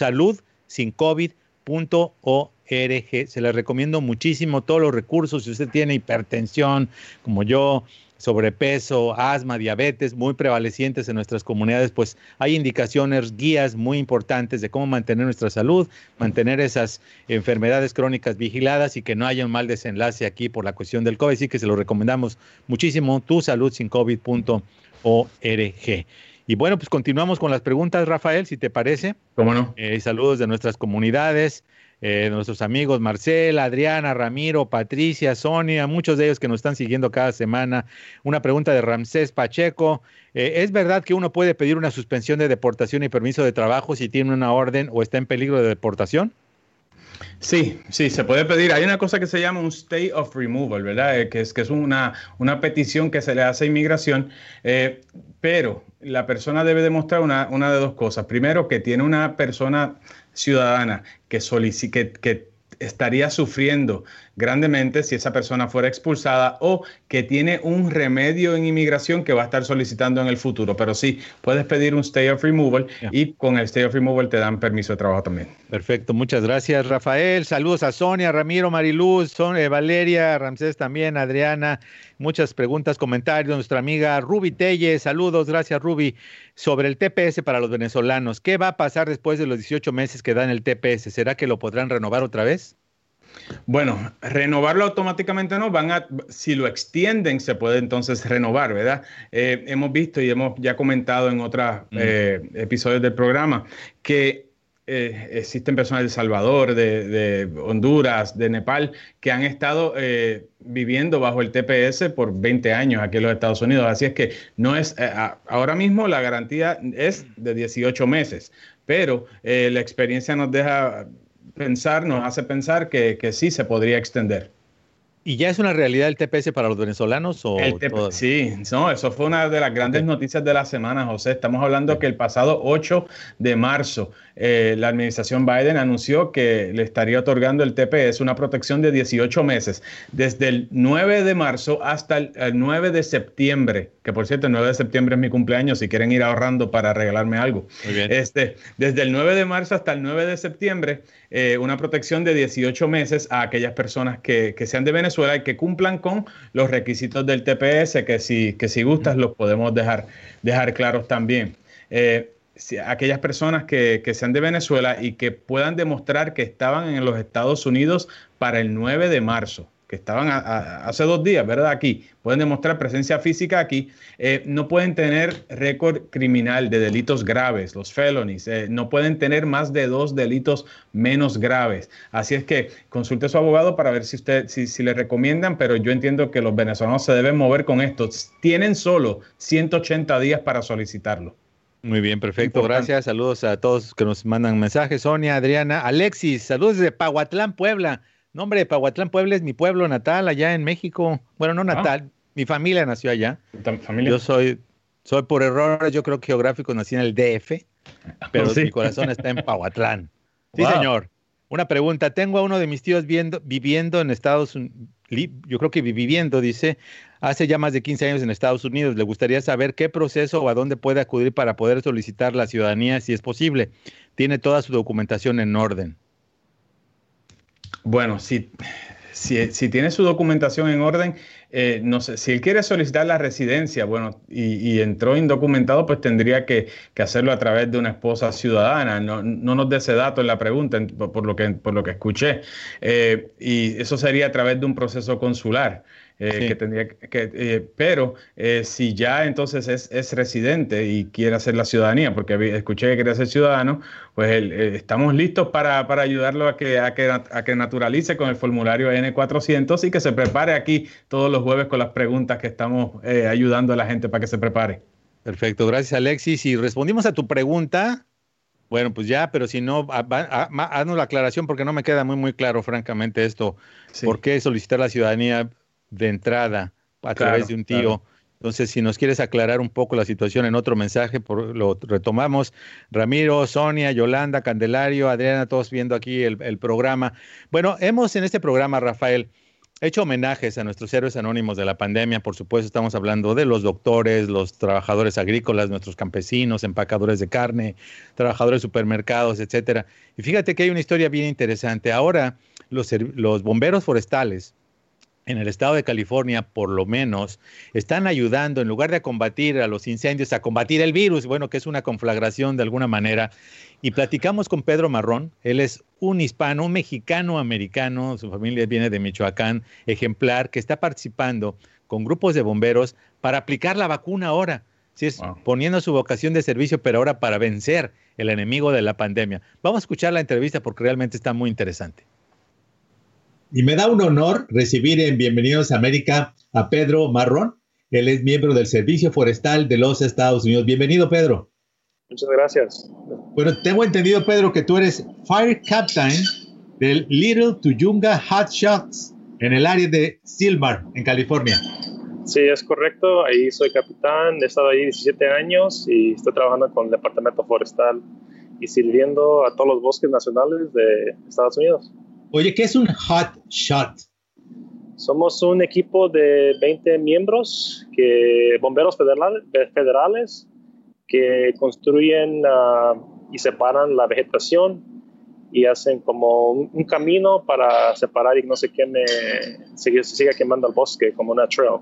tusaludsincovid.org. Se les recomiendo muchísimo todos los recursos. Si usted tiene hipertensión, como yo, sobrepeso, asma, diabetes, muy prevalecientes en nuestras comunidades, pues hay indicaciones, guías muy importantes de cómo mantener nuestra salud, mantener esas enfermedades crónicas vigiladas y que no haya un mal desenlace aquí por la cuestión del COVID. Así que se lo recomendamos muchísimo, tusaludsincovid.org. Y bueno, pues continuamos con las preguntas, Rafael, si te parece. ¿Cómo no? Saludos de nuestras comunidades. Nuestros amigos Marcela, Adriana, Ramiro, Patricia, Sonia, muchos de ellos que nos están siguiendo cada semana. Una pregunta de Ramsés Pacheco. ¿Es verdad que uno puede pedir una suspensión de deportación y permiso de trabajo si tiene una orden o está en peligro de deportación? Sí, se puede pedir. Hay una cosa que se llama un stay of removal, ¿verdad? Que es una petición que se le hace a inmigración, pero la persona debe demostrar una de dos cosas. Primero, que tiene una persona ciudadana que estaría sufriendo grandemente si esa persona fuera expulsada, o que tiene un remedio en inmigración que va a estar solicitando en el futuro. Pero sí, puedes pedir un stay of removal y con el stay of removal te dan permiso de trabajo también. Perfecto, muchas gracias, Rafael. Saludos a Sonia, Ramiro, Mariluz, Valeria, Ramsés también, Adriana. Muchas preguntas, comentarios. Nuestra amiga Ruby Telle, saludos, gracias Ruby. Sobre el TPS para los venezolanos, ¿qué va a pasar después de los 18 meses que dan el TPS? ¿Será que lo podrán renovar otra vez? Bueno, renovarlo automáticamente no, si lo extienden se puede entonces renovar, ¿verdad? Hemos visto y hemos ya comentado en otros episodios del programa que existen personas de El Salvador, de Honduras, de Nepal, que han estado viviendo bajo el TPS por 20 años aquí en los Estados Unidos. Así es que no es ahora mismo la garantía es de 18 meses, pero la experiencia nos hace pensar que sí se podría extender. ¿Y ya es una realidad el TPS para los venezolanos? Sí, no, eso fue una de las grandes noticias de la semana, José. Estamos hablando que el pasado 8 de marzo la administración Biden anunció que le estaría otorgando el TPS una protección de 18 meses, desde el 9 de marzo hasta el 9 de septiembre, que por cierto, el 9 de septiembre es mi cumpleaños, si quieren ir ahorrando para regalarme algo. Muy bien. Desde el 9 de marzo hasta el 9 de septiembre, una protección de 18 meses a aquellas personas que sean de Venezuela y que cumplan con los requisitos del TPS, que si gustas los podemos dejar claros también. Aquellas personas que sean de Venezuela y que puedan demostrar que estaban en los Estados Unidos para el 9 de marzo, que estaban hace 2 días, ¿verdad? Aquí, pueden demostrar presencia física aquí, no pueden tener récord criminal de delitos graves, los felonies, no pueden tener más de 2 delitos menos graves. Así es que consulte a su abogado para ver si le recomiendan, pero yo entiendo que los venezolanos se deben mover con esto. Tienen solo 180 días para solicitarlo. Muy bien, perfecto, gracias. Saludos a todos que nos mandan mensajes. Sonia, Adriana, Alexis, saludos de Pahuatlán, Puebla. No, hombre, Pahuatlán, Puebla es mi pueblo natal allá en México. Bueno, no natal, mi familia nació allá. ¿Familia? Yo soy por errores, yo creo que geográfico nací en el DF, pero mi corazón está en Pahuatlán. Sí, señor. Una pregunta, tengo a uno de mis tíos viviendo en Estados Unidos, yo creo que viviendo, dice, hace ya más de 15 años en Estados Unidos. Le gustaría saber qué proceso o a dónde puede acudir para poder solicitar la ciudadanía, si es posible. Tiene toda su documentación en orden. Bueno, si tiene su documentación en orden, no sé, si él quiere solicitar la residencia, bueno, y entró indocumentado, pues tendría que hacerlo a través de una esposa ciudadana. No nos dé ese dato en la pregunta, por lo que escuché. Y eso sería a través de un proceso consular. Que tendría pero si ya entonces es residente y quiere hacer la ciudadanía, porque escuché que quería ser ciudadano, pues estamos listos para ayudarlo a que naturalice con el formulario N400 y que se prepare aquí todos los jueves con las preguntas que estamos ayudando a la gente para que se prepare. Perfecto, gracias Alexis. Y respondimos a tu pregunta. Bueno, pues ya, pero si no, haznos la aclaración porque no me queda muy claro, francamente, esto. Sí. ¿Por qué solicitar la ciudadanía de entrada a través de un tío? Claro. Entonces, si nos quieres aclarar un poco la situación en otro mensaje, lo retomamos. Ramiro, Sonia, Yolanda, Candelario, Adriana, todos viendo aquí el programa. Bueno, hemos en este programa, Rafael, hecho homenajes a nuestros héroes anónimos de la pandemia. Por supuesto, estamos hablando de los doctores, los trabajadores agrícolas, nuestros campesinos, empacadores de carne, trabajadores de supermercados, etcétera. Y fíjate que hay una historia bien interesante. Ahora, los bomberos forestales en el estado de California, por lo menos, están ayudando, en lugar de combatir a los incendios, a combatir el virus, bueno, que es una conflagración de alguna manera. Y platicamos con Pedro Marrón. Él es un hispano, un mexicano-americano, su familia viene de Michoacán, ejemplar, que está participando con grupos de bomberos para aplicar la vacuna ahora. Sí, es poniendo su vocación de servicio, pero ahora para vencer el enemigo de la pandemia. Vamos a escuchar la entrevista porque realmente está muy interesante. Y me da un honor recibir en Bienvenidos a América a Pedro Marrón. Él es miembro del Servicio Forestal de los Estados Unidos. Bienvenido, Pedro. Muchas gracias. Bueno, tengo entendido, Pedro, que tú eres Fire Captain del Little Tuyunga Hot Shots en el área de Silmar, en California. Sí, es correcto. Ahí soy capitán. He estado ahí 17 años y estoy trabajando con el Departamento Forestal y sirviendo a todos los bosques nacionales de Estados Unidos. Oye, ¿qué es un hot shot? Somos un equipo de 20 miembros, bomberos federales, que construyen y separan la vegetación y hacen como un camino para separar y no se siga quemando el bosque, como una trail.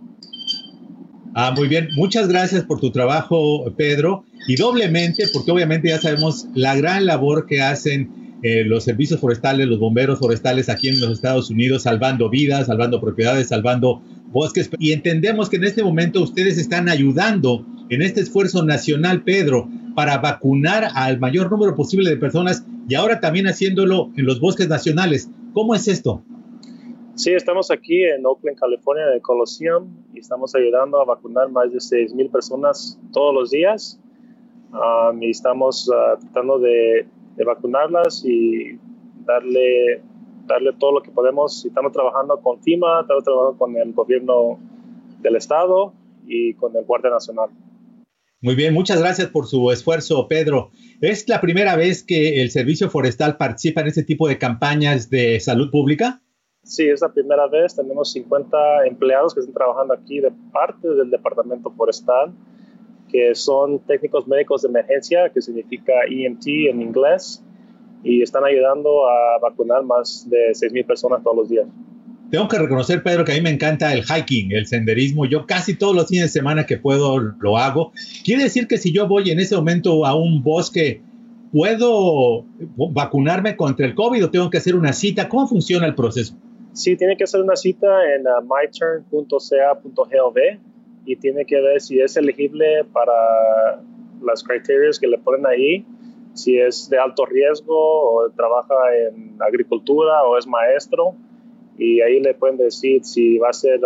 Muy bien. Muchas gracias por tu trabajo, Pedro. Y doblemente, porque obviamente ya sabemos la gran labor que hacen los servicios forestales, los bomberos forestales aquí en los Estados Unidos, salvando vidas, salvando propiedades, salvando bosques. Y entendemos que en este momento ustedes están ayudando en este esfuerzo nacional, Pedro, para vacunar al mayor número posible de personas y ahora también haciéndolo en los bosques nacionales. ¿Cómo es esto? Sí, estamos aquí en Oakland, California, en el Coliseum, y estamos ayudando a vacunar más de 6,000 personas todos los días. Y estamos tratando de vacunarlas y darle todo lo que podemos. Estamos trabajando con FEMA, estamos trabajando con el gobierno del estado y con el Guardia Nacional. Muy bien, muchas gracias por su esfuerzo, Pedro. ¿Es la primera vez que el Servicio Forestal participa en este tipo de campañas de salud pública? Sí, es la primera vez. Tenemos 50 empleados que están trabajando aquí de parte del Departamento Forestal, que son técnicos médicos de emergencia, que significa EMT en inglés, y están ayudando a vacunar más de 6,000 personas todos los días. Tengo que reconocer, Pedro, que a mí me encanta el hiking, el senderismo. Yo casi todos los fines de semana que puedo lo hago. ¿Quiere decir que si yo voy en ese momento a un bosque, puedo vacunarme contra el COVID o tengo que hacer una cita? ¿Cómo funciona el proceso? Sí, tiene que hacer una cita en myturn.ca.gov y tiene que ver si es elegible para las criterias que le ponen ahí, si es de alto riesgo o trabaja en agricultura o es maestro. Y ahí le pueden decir si va a ser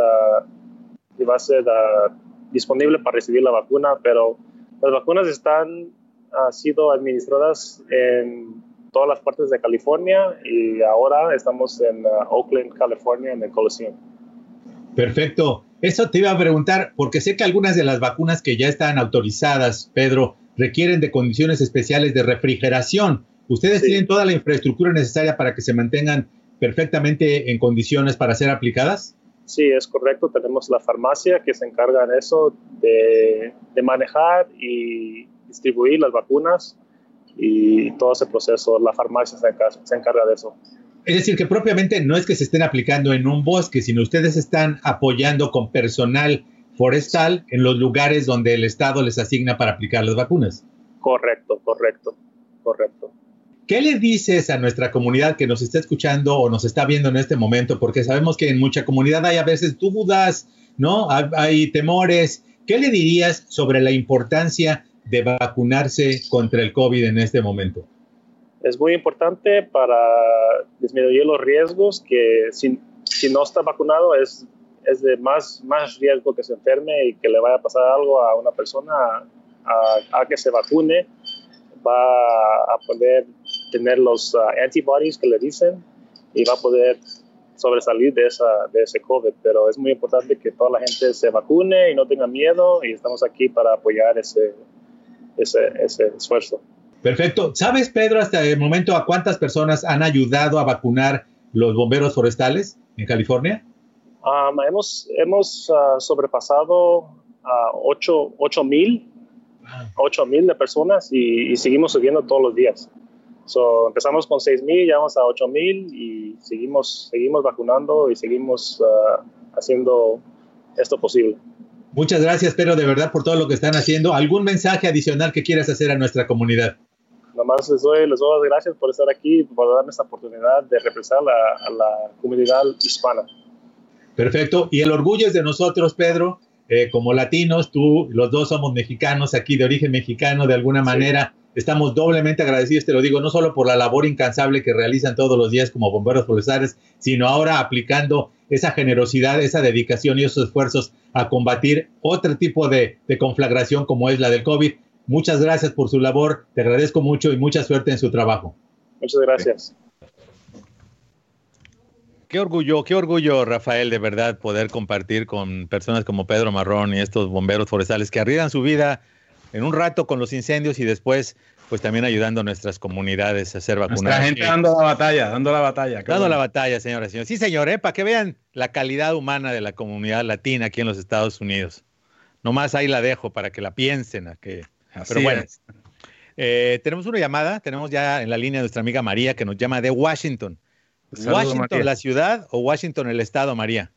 disponible para recibir la vacuna, pero las vacunas han sido administradas en todas las partes de California y ahora estamos en Oakland, California, en el Coliseum. Perfecto. Eso te iba a preguntar, porque sé que algunas de las vacunas que ya están autorizadas, Pedro, requieren de condiciones especiales de refrigeración. ¿Ustedes tienen toda la infraestructura necesaria para que se mantengan perfectamente en condiciones para ser aplicadas? Sí, es correcto. Tenemos la farmacia que se encarga en eso de manejar y distribuir las vacunas y todo ese proceso. La farmacia se encarga de eso. Es decir, que propiamente no es que se estén aplicando en un bosque, sino ustedes están apoyando con personal forestal en los lugares donde el Estado les asigna para aplicar las vacunas. Correcto. ¿Qué le dices a nuestra comunidad que nos está escuchando o nos está viendo en este momento? Porque sabemos que en mucha comunidad hay a veces dudas, ¿no? Hay temores. ¿Qué le dirías sobre la importancia de vacunarse contra el COVID en este momento? Es muy importante para disminuir los riesgos, que si no está vacunado es de más riesgo que se enferme y que le vaya a pasar algo a una persona a que se vacune. Va a poder tener los antibodies que le dicen y va a poder sobresalir de ese COVID. Pero es muy importante que toda la gente se vacune y no tenga miedo, y estamos aquí para apoyar ese esfuerzo. Perfecto. ¿Sabes, Pedro, hasta el momento a cuántas personas han ayudado a vacunar los bomberos forestales en California? Hemos sobrepasado a 8,000 de personas y seguimos subiendo todos los días. Empezamos con 6,000, ya vamos a 8,000 y seguimos vacunando y seguimos haciendo esto posible. Muchas gracias, Pedro, de verdad, por todo lo que están haciendo. ¿Algún mensaje adicional que quieras hacer a nuestra comunidad? Nomás les doy las gracias por estar aquí, por darme esta oportunidad de representar a la comunidad hispana. Perfecto. Y el orgullo es de nosotros, Pedro. Como latinos, los dos somos mexicanos, aquí de origen mexicano, de alguna manera estamos doblemente agradecidos, te lo digo, no solo por la labor incansable que realizan todos los días como bomberos forestales, sino ahora aplicando esa generosidad, esa dedicación y esos esfuerzos a combatir otro tipo de conflagración como es la del COVID. Muchas gracias por su labor, te agradezco mucho y mucha suerte en su trabajo. Muchas gracias. Qué orgullo, Rafael, de verdad, poder compartir con personas como Pedro Marrón y estos bomberos forestales que arriesgan su vida en un rato con los incendios y después, pues también ayudando a nuestras comunidades a ser vacunadas. Nuestra gente dando la batalla. Dando la batalla, señoras y señores. Sí, señor, para que vean la calidad humana de la comunidad latina aquí en los Estados Unidos. Nomás ahí la dejo para que la piensen. Pero bueno, tenemos una llamada, tenemos ya en la línea nuestra amiga María que nos llama de Washington. Saludos, ¿Washington María, la ciudad o Washington el estado, María?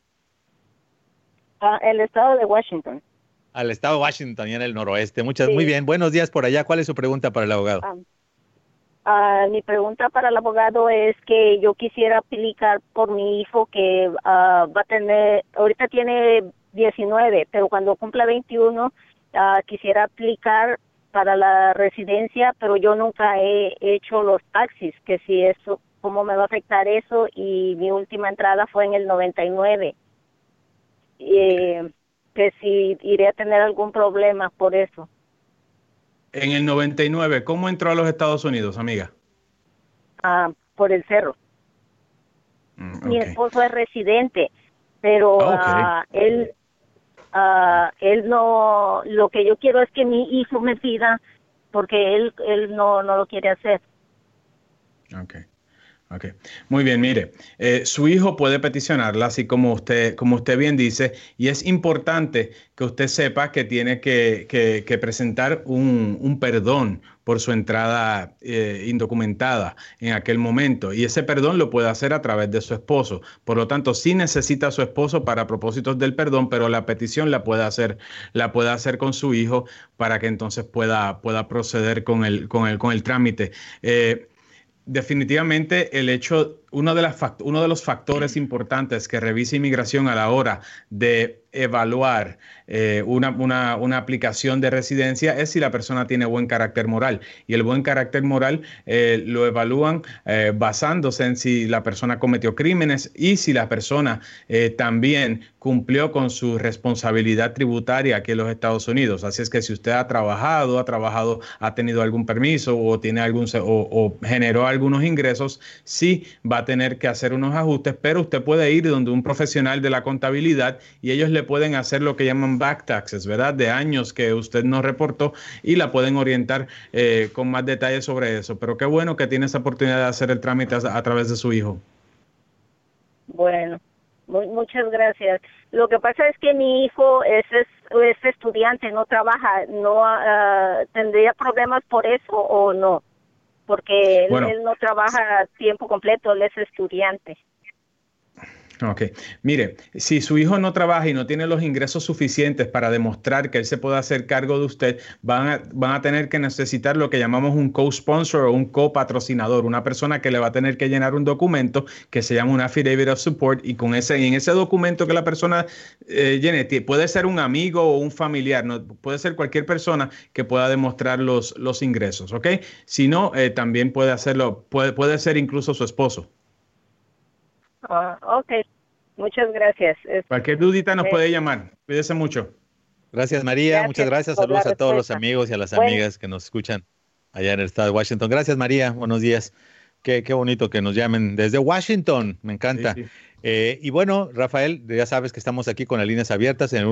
El estado de Washington. Al estado de Washington, ya en el noroeste. Muy bien. Buenos días por allá. ¿Cuál es su pregunta para el abogado? Mi pregunta para el abogado es que yo quisiera aplicar por mi hijo que va a tener, ahorita tiene 19, pero cuando cumpla 21 quisiera aplicar para la residencia, pero yo nunca he hecho los taxis, que si eso, cómo me va a afectar eso, y mi última entrada fue en el 99. Que si iré a tener algún problema por eso. En el 99, ¿cómo entró a los Estados Unidos, amiga? Por el cerro. Mi esposo es residente, pero él él no, lo que yo quiero es que mi hijo me pida, porque él no lo quiere hacer. Ok, muy bien, mire, su hijo puede peticionarla, así como usted bien dice, y es importante que usted sepa que tiene que presentar un perdón por su entrada indocumentada en aquel momento, y ese perdón lo puede hacer a través de su esposo. Por lo tanto, sí necesita a su esposo para propósitos del perdón, pero la petición la puede hacer con su hijo para que entonces pueda proceder con el trámite. Definitivamente uno de los factores importantes que revisa inmigración a la hora de evaluar una aplicación de residencia es si la persona tiene buen carácter moral. Y el buen carácter moral lo evalúan basándose en si la persona cometió crímenes y si la persona también cumplió con su responsabilidad tributaria aquí en los Estados Unidos. Así es que si usted ha tenido algún permiso o o generó algunos ingresos, sí va a tener que hacer unos ajustes, pero usted puede ir donde un profesional de la contabilidad y ellos le pueden hacer lo que llaman back taxes, ¿verdad? De años que usted no reportó, y la pueden orientar con más detalles sobre eso. Pero qué bueno que tiene esa oportunidad de hacer el trámite a través de su hijo. Bueno, muchas gracias. Lo que pasa es que mi hijo es estudiante, no trabaja, no ¿tendría problemas por eso o no? Porque él no trabaja a tiempo completo, él es estudiante. Ok, mire, si su hijo no trabaja y no tiene los ingresos suficientes para demostrar que él se puede hacer cargo de usted, van a tener que necesitar lo que llamamos un co-sponsor o un copatrocinador, una persona que le va a tener que llenar un documento que se llama un affidavit of support, y en ese documento que la persona llene, puede ser un amigo o un familiar, no, puede ser cualquier persona que pueda demostrar los ingresos, ¿ok? Si no, también puede hacerlo, puede ser incluso su esposo. Ok, muchas gracias. Cualquier dudita nos puede llamar. Cuídese mucho. Gracias, María. Muchas gracias. Saludos a todos los amigos y a las amigas que nos escuchan allá en el estado de Washington. Gracias, María. Buenos días. Qué bonito que nos llamen desde Washington. Me encanta. Sí. Y bueno, Rafael, ya sabes que estamos aquí con las líneas abiertas en el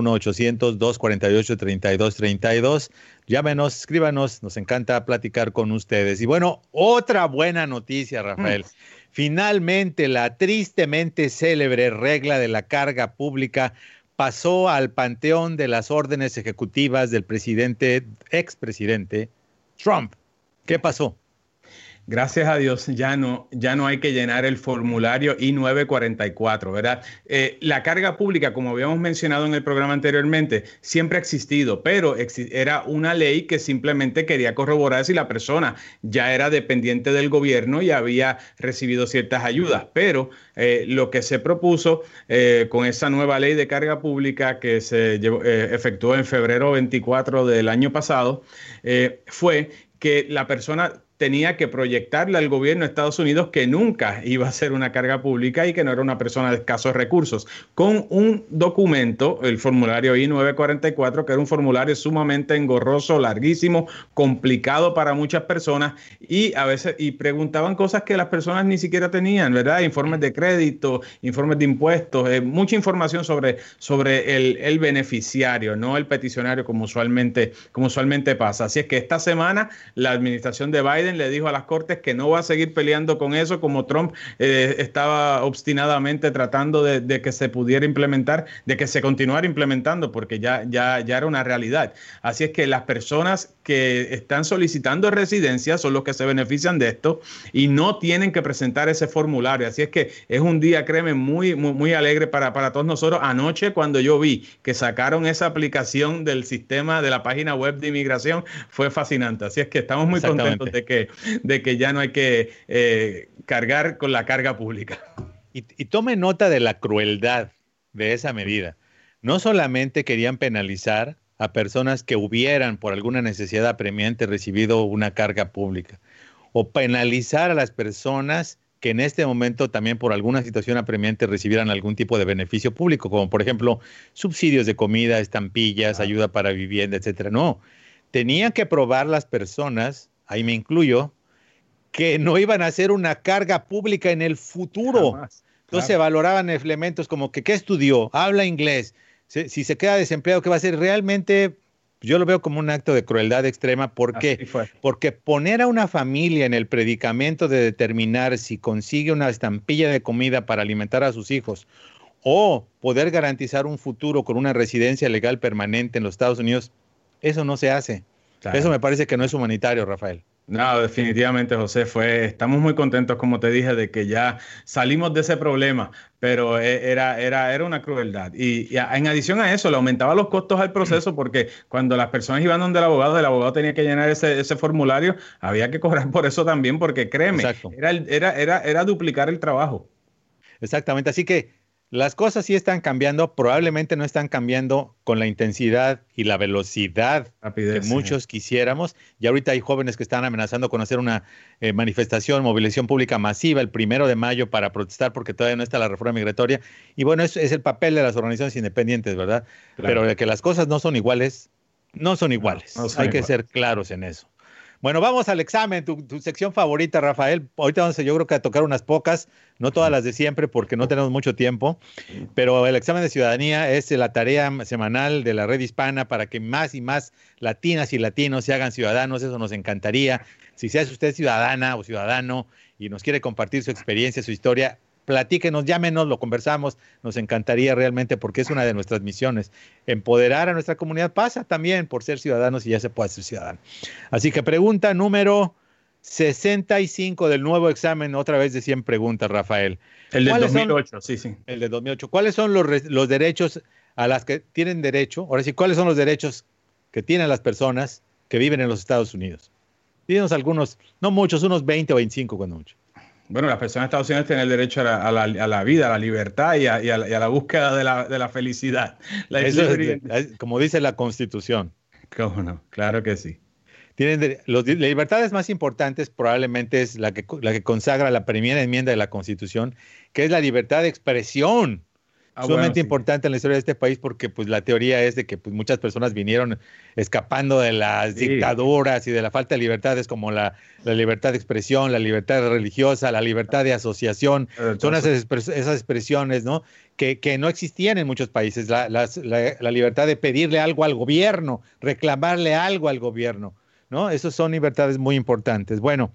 1-800-248-3232. Llámenos, escríbanos. Nos encanta platicar con ustedes. Y bueno, otra buena noticia, Rafael. Finalmente, la tristemente célebre regla de la carga pública pasó al panteón de las órdenes ejecutivas del expresidente Trump. ¿Qué pasó? Gracias a Dios, ya no hay que llenar el formulario I-944, ¿verdad? La carga pública, como habíamos mencionado en el programa anteriormente, siempre ha existido, pero era una ley que simplemente quería corroborar si la persona ya era dependiente del gobierno y había recibido ciertas ayudas. Pero lo que se propuso con esa nueva ley de carga pública que se efectuó en febrero 24 del año pasado fue que la persona tenía que proyectarle al gobierno de Estados Unidos que nunca iba a ser una carga pública y que no era una persona de escasos recursos, con un documento, el formulario I-944, que era un formulario sumamente engorroso, larguísimo, complicado para muchas personas, y a veces preguntaban cosas que las personas ni siquiera tenían, ¿verdad? Informes de crédito, informes de impuestos, mucha información sobre el beneficiario, no el peticionario como usualmente pasa. Así es que esta semana la administración de Biden le dijo a las cortes que no va a seguir peleando con eso, como Trump estaba obstinadamente tratando de que se pudiera implementar, de que se continuara implementando, porque ya era una realidad. Así es que las personas que están solicitando residencia son los que se benefician de esto y no tienen que presentar ese formulario. Así es que es un día, créeme, muy, muy, muy alegre para todos nosotros. Anoche, cuando yo vi que sacaron esa aplicación del sistema de la página web de inmigración, fue fascinante. Así es que estamos muy contentos de que ya no hay que cargar con la carga pública. Y tome nota de la crueldad de esa medida. No solamente querían penalizar a personas que hubieran por alguna necesidad apremiante recibido una carga pública, o penalizar a las personas que en este momento también por alguna situación apremiante recibieran algún tipo de beneficio público, como por ejemplo subsidios de comida, estampillas, ayuda para vivienda, etcétera. No, tenían que probar las personas, ahí me incluyo, que no iban a ser una carga pública en el futuro. Entonces valoraban elementos como que qué estudió, habla inglés, si se queda desempleado, ¿qué va a hacer? Realmente yo lo veo como un acto de crueldad extrema. ¿Por qué? Porque poner a una familia en el predicamento de determinar si consigue una estampilla de comida para alimentar a sus hijos o poder garantizar un futuro con una residencia legal permanente en los Estados Unidos, eso no se hace. Claro. Eso me parece que no es humanitario, Rafael. No, definitivamente, José, estamos muy contentos, como te dije, de que ya salimos de ese problema, pero era una crueldad. Y en adición a eso, le aumentaba los costos al proceso porque cuando las personas iban donde el abogado tenía que llenar ese formulario, había que cobrar por eso también, porque créeme, era duplicar el trabajo. Exactamente, así que las cosas sí están cambiando, probablemente no están cambiando con la intensidad y la velocidad que muchos quisiéramos. Y ahorita hay jóvenes que están amenazando con hacer una movilización pública masiva el 1 de mayo para protestar porque todavía no está la reforma migratoria. Y bueno, eso es el papel de las organizaciones independientes, ¿verdad? Claro. Pero de que las cosas no son iguales, no son iguales. Hay que ser claros en eso. Bueno, vamos al examen, tu sección favorita, Rafael. Ahorita vamos yo creo que a tocar unas pocas, no todas las de siempre porque no tenemos mucho tiempo, pero el examen de ciudadanía es la tarea semanal de la red hispana para que más y más latinas y latinos se hagan ciudadanos. Eso nos encantaría. Si se hace usted ciudadana o ciudadano y nos quiere compartir su experiencia, su historia, platíquenos, llámenos, lo conversamos, nos encantaría realmente porque es una de nuestras misiones. Empoderar a nuestra comunidad pasa también por ser ciudadanos y ya se puede ser ciudadano. Así que pregunta número 65 del nuevo examen, otra vez de 100 preguntas, Rafael. El del 2008, sí. El del 2008. ¿Cuáles son los derechos a las que tienen derecho? Ahora sí, ¿cuáles son los derechos que tienen las personas que viven en los Estados Unidos? Díganos algunos, no muchos, unos 20 o 25 cuando mucho. Bueno, las personas de Estados Unidos tienen el derecho a la vida, a la libertad y a la búsqueda de la felicidad. Eso es, como dice la Constitución. ¿Cómo no? Claro que sí. Las libertades más importantes probablemente es la que consagra la primera enmienda de la Constitución, que es la libertad de expresión. Sumamente importante en la historia de este país porque pues la teoría es de que pues, muchas personas vinieron escapando de las dictaduras y de la falta de libertades como la libertad de expresión, la libertad religiosa, la libertad de asociación. Son esas expresiones, ¿no? Que no existían en muchos países. La libertad de pedirle algo al gobierno, reclamarle algo al gobierno, ¿no? Esas son libertades muy importantes. Bueno,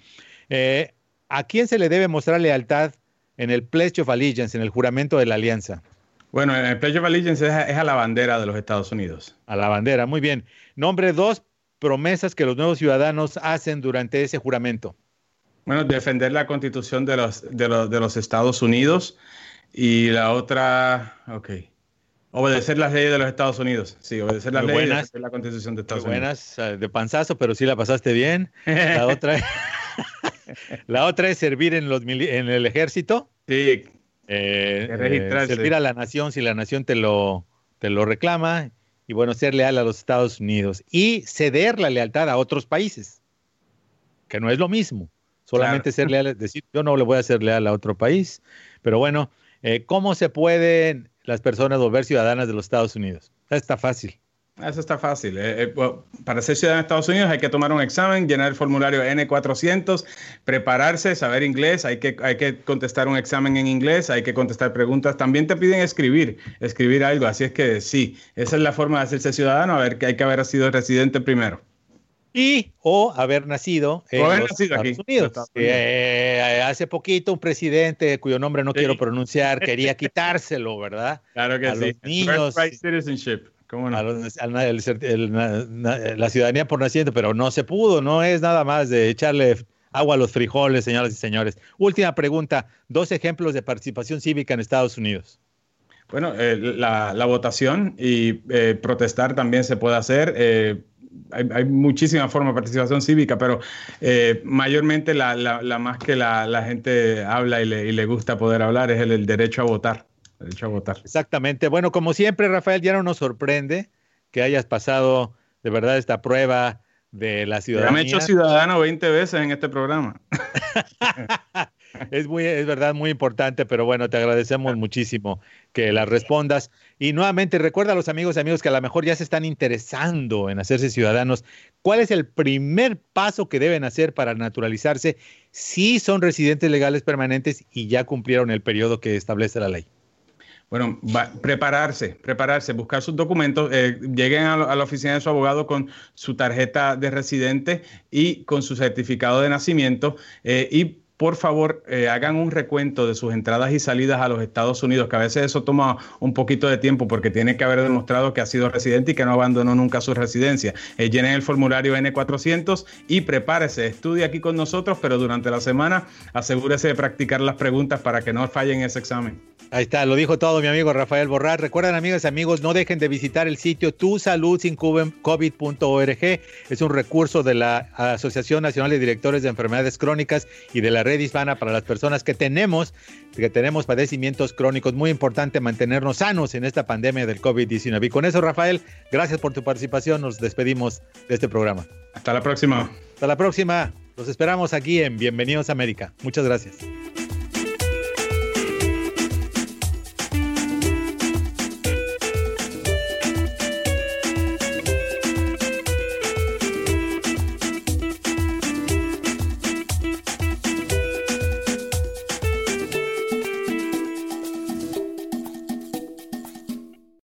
¿a quién se le debe mostrar lealtad en el Pledge of Allegiance, en el juramento de la alianza? Bueno, el Pledge of Allegiance es a la bandera de los Estados Unidos. A la bandera, muy bien. Nombre 2 promesas que los nuevos ciudadanos hacen durante ese juramento. Bueno, defender la Constitución de los Estados Unidos y la otra, obedecer las leyes de los Estados Unidos. Sí, obedecer las leyes y defender la Constitución de Estados Unidos. Buenas, de panzazo, pero sí la pasaste bien. La otra es servir en el ejército. Sí. Servir a la nación si la nación te lo reclama y bueno, ser leal a los Estados Unidos y ceder la lealtad a otros países, que no es lo mismo, solamente ser leal, decir yo no le voy a ser leal a otro país, pero bueno, ¿cómo se pueden las personas volver ciudadanas de los Estados Unidos? Está fácil. Eso está fácil. Para ser ciudadano de Estados Unidos hay que tomar un examen, llenar el formulario N400, prepararse, saber inglés, hay que contestar un examen en inglés, hay que contestar preguntas. También te piden escribir algo. Así es que sí, esa es la forma de hacerse ciudadano, que hay que haber sido residente primero. O haber nacido en los Estados Unidos. Hace poquito un presidente cuyo nombre no quiero pronunciar quería quitárselo, ¿verdad? Claro que a los niños. Citizenship. ¿Cómo no? La ciudadanía por nacimiento, pero no se pudo, no es nada más de echarle agua a los frijoles, señoras y señores. Última pregunta, 2 ejemplos de participación cívica en Estados Unidos. Bueno, la votación y protestar también se puede hacer. Hay muchísimas formas de participación cívica, pero mayormente la más que la gente habla y le gusta poder hablar es el derecho a votar. Derecho a votar. Exactamente. Bueno, como siempre, Rafael, ya no nos sorprende que hayas pasado de verdad esta prueba de la ciudadanía. Me he hecho ciudadano 20 veces en este programa. Es verdad muy importante, pero bueno, te agradecemos muchísimo que las respondas. Y nuevamente recuerda a los amigos que a lo mejor ya se están interesando en hacerse ciudadanos. ¿Cuál es el primer paso que deben hacer para naturalizarse si son residentes legales permanentes y ya cumplieron el periodo que establece la ley? Bueno, prepararse, buscar sus documentos, lleguen a la oficina de su abogado con su tarjeta de residente y con su certificado de nacimiento y por favor, hagan un recuento de sus entradas y salidas a los Estados Unidos, que a veces eso toma un poquito de tiempo porque tiene que haber demostrado que ha sido residente y que no abandonó nunca su residencia. Llenen el formulario N400 y prepárese, estudie aquí con nosotros, pero durante la semana asegúrese de practicar las preguntas para que no fallen ese examen. Ahí está, lo dijo todo mi amigo Rafael Borrás. Recuerden, amigas y amigos, no dejen de visitar el sitio tusaludsincovid.org. Es un recurso de la Asociación Nacional de Directores de Enfermedades Crónicas y de la Red Hispana para las personas que tenemos padecimientos crónicos. Muy importante mantenernos sanos en esta pandemia del COVID-19. Y con eso, Rafael, gracias por tu participación. Nos despedimos de este programa. Hasta la próxima. Hasta la próxima. Los esperamos aquí en Bienvenidos a América. Muchas gracias.